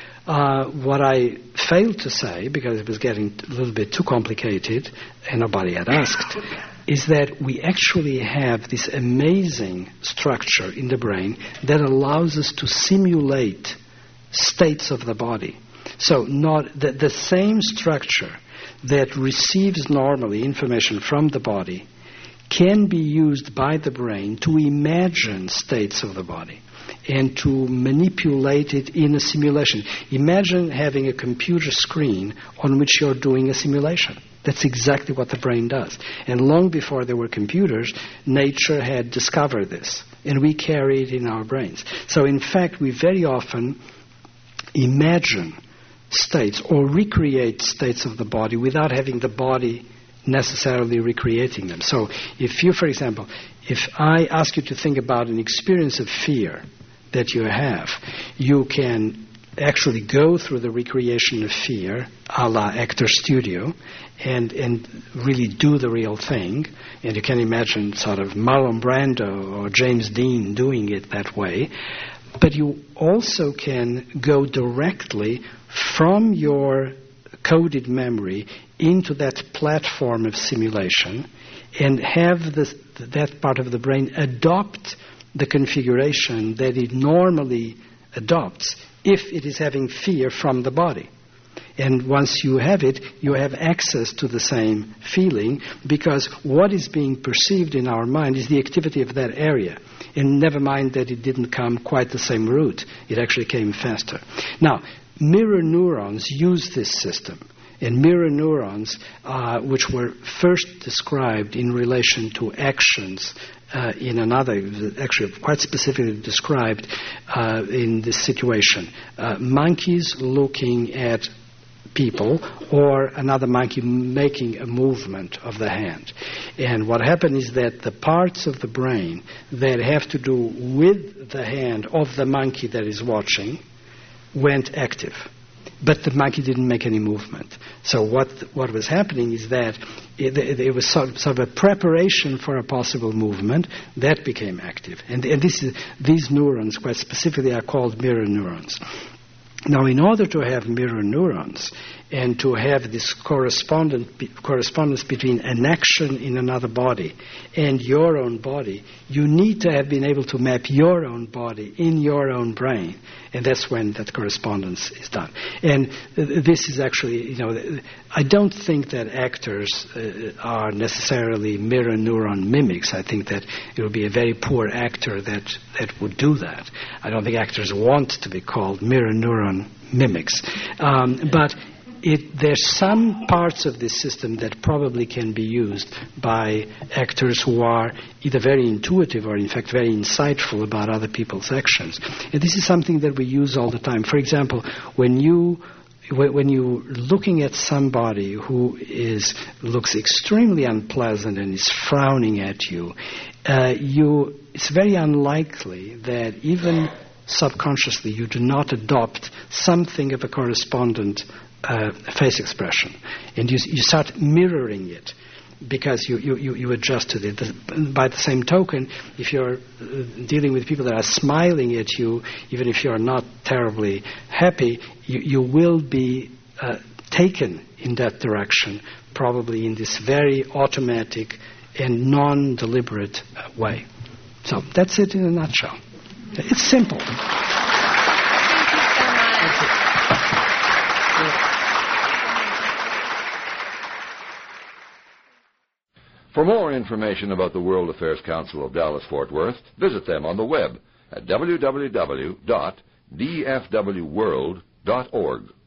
What I failed to say, because it was getting a little bit too complicated and nobody had asked, is that we actually have this amazing structure in the brain that allows us to simulate states of the body. So not the same structure that receives normally information from the body can be used by the brain to imagine states of the body and to manipulate it in a simulation. Imagine having a computer screen on which you're doing a simulation. That's exactly what the brain does. And long before there were computers, nature had discovered this, and we carry it in our brains. So in fact, we very often imagine states or recreate states of the body without having the body necessarily recreating them. So if you, for example, if I ask you to think about an experience of fear that you have, you can actually go through the recreation of fear, a la Actor Studio, and really do the real thing. And you can imagine sort of Marlon Brando or James Dean doing it that way. But you also can go directly from your coded memory into that platform of simulation and have that part of the brain adopt the configuration that it normally adopts if it is having fear from the body. And once you have it, you have access to the same feeling, because what is being perceived in our mind is the activity of that area. And never mind that it didn't come quite the same route. It actually came faster. Now, mirror neurons use this system. And mirror neurons, which were first described in relation to actions in another, actually quite specifically described in this situation. Monkeys looking at people or another monkey making a movement of the hand. And what happened is that the parts of the brain that have to do with the hand of the monkey that is watching went active. But the monkey didn't make any movement. So what was happening is that it was sort of a preparation for a possible movement that became active. And these neurons, quite specifically, are called mirror neurons. Now, in order to have mirror neurons and to have this correspondence between an action in another body and your own body, you need to have been able to map your own body in your own brain. And that's when that correspondence is done. And this is actually, I don't think that actors are necessarily mirror neuron mimics. I think that it would be a very poor actor that would do that. I don't think actors want to be called mirror neuron mimics. But there's some parts of this system that probably can be used by actors who are either very intuitive or, in fact, very insightful about other people's actions. And this is something that we use all the time. For example, when you're looking at somebody who looks extremely unpleasant and is frowning at you, it's very unlikely that even subconsciously you do not adopt something of a correspondent face expression, and you start mirroring it because you adjust to it. By the same token, if you're dealing with people that are smiling at you, even if you're not terribly happy, you will be taken in that direction, probably in this very automatic and non-deliberate way. So that's it in a nutshell. It's simple. Thank you so much. For more information about the World Affairs Council of Dallas-Fort Worth, visit them on the web at www.dfwworld.org.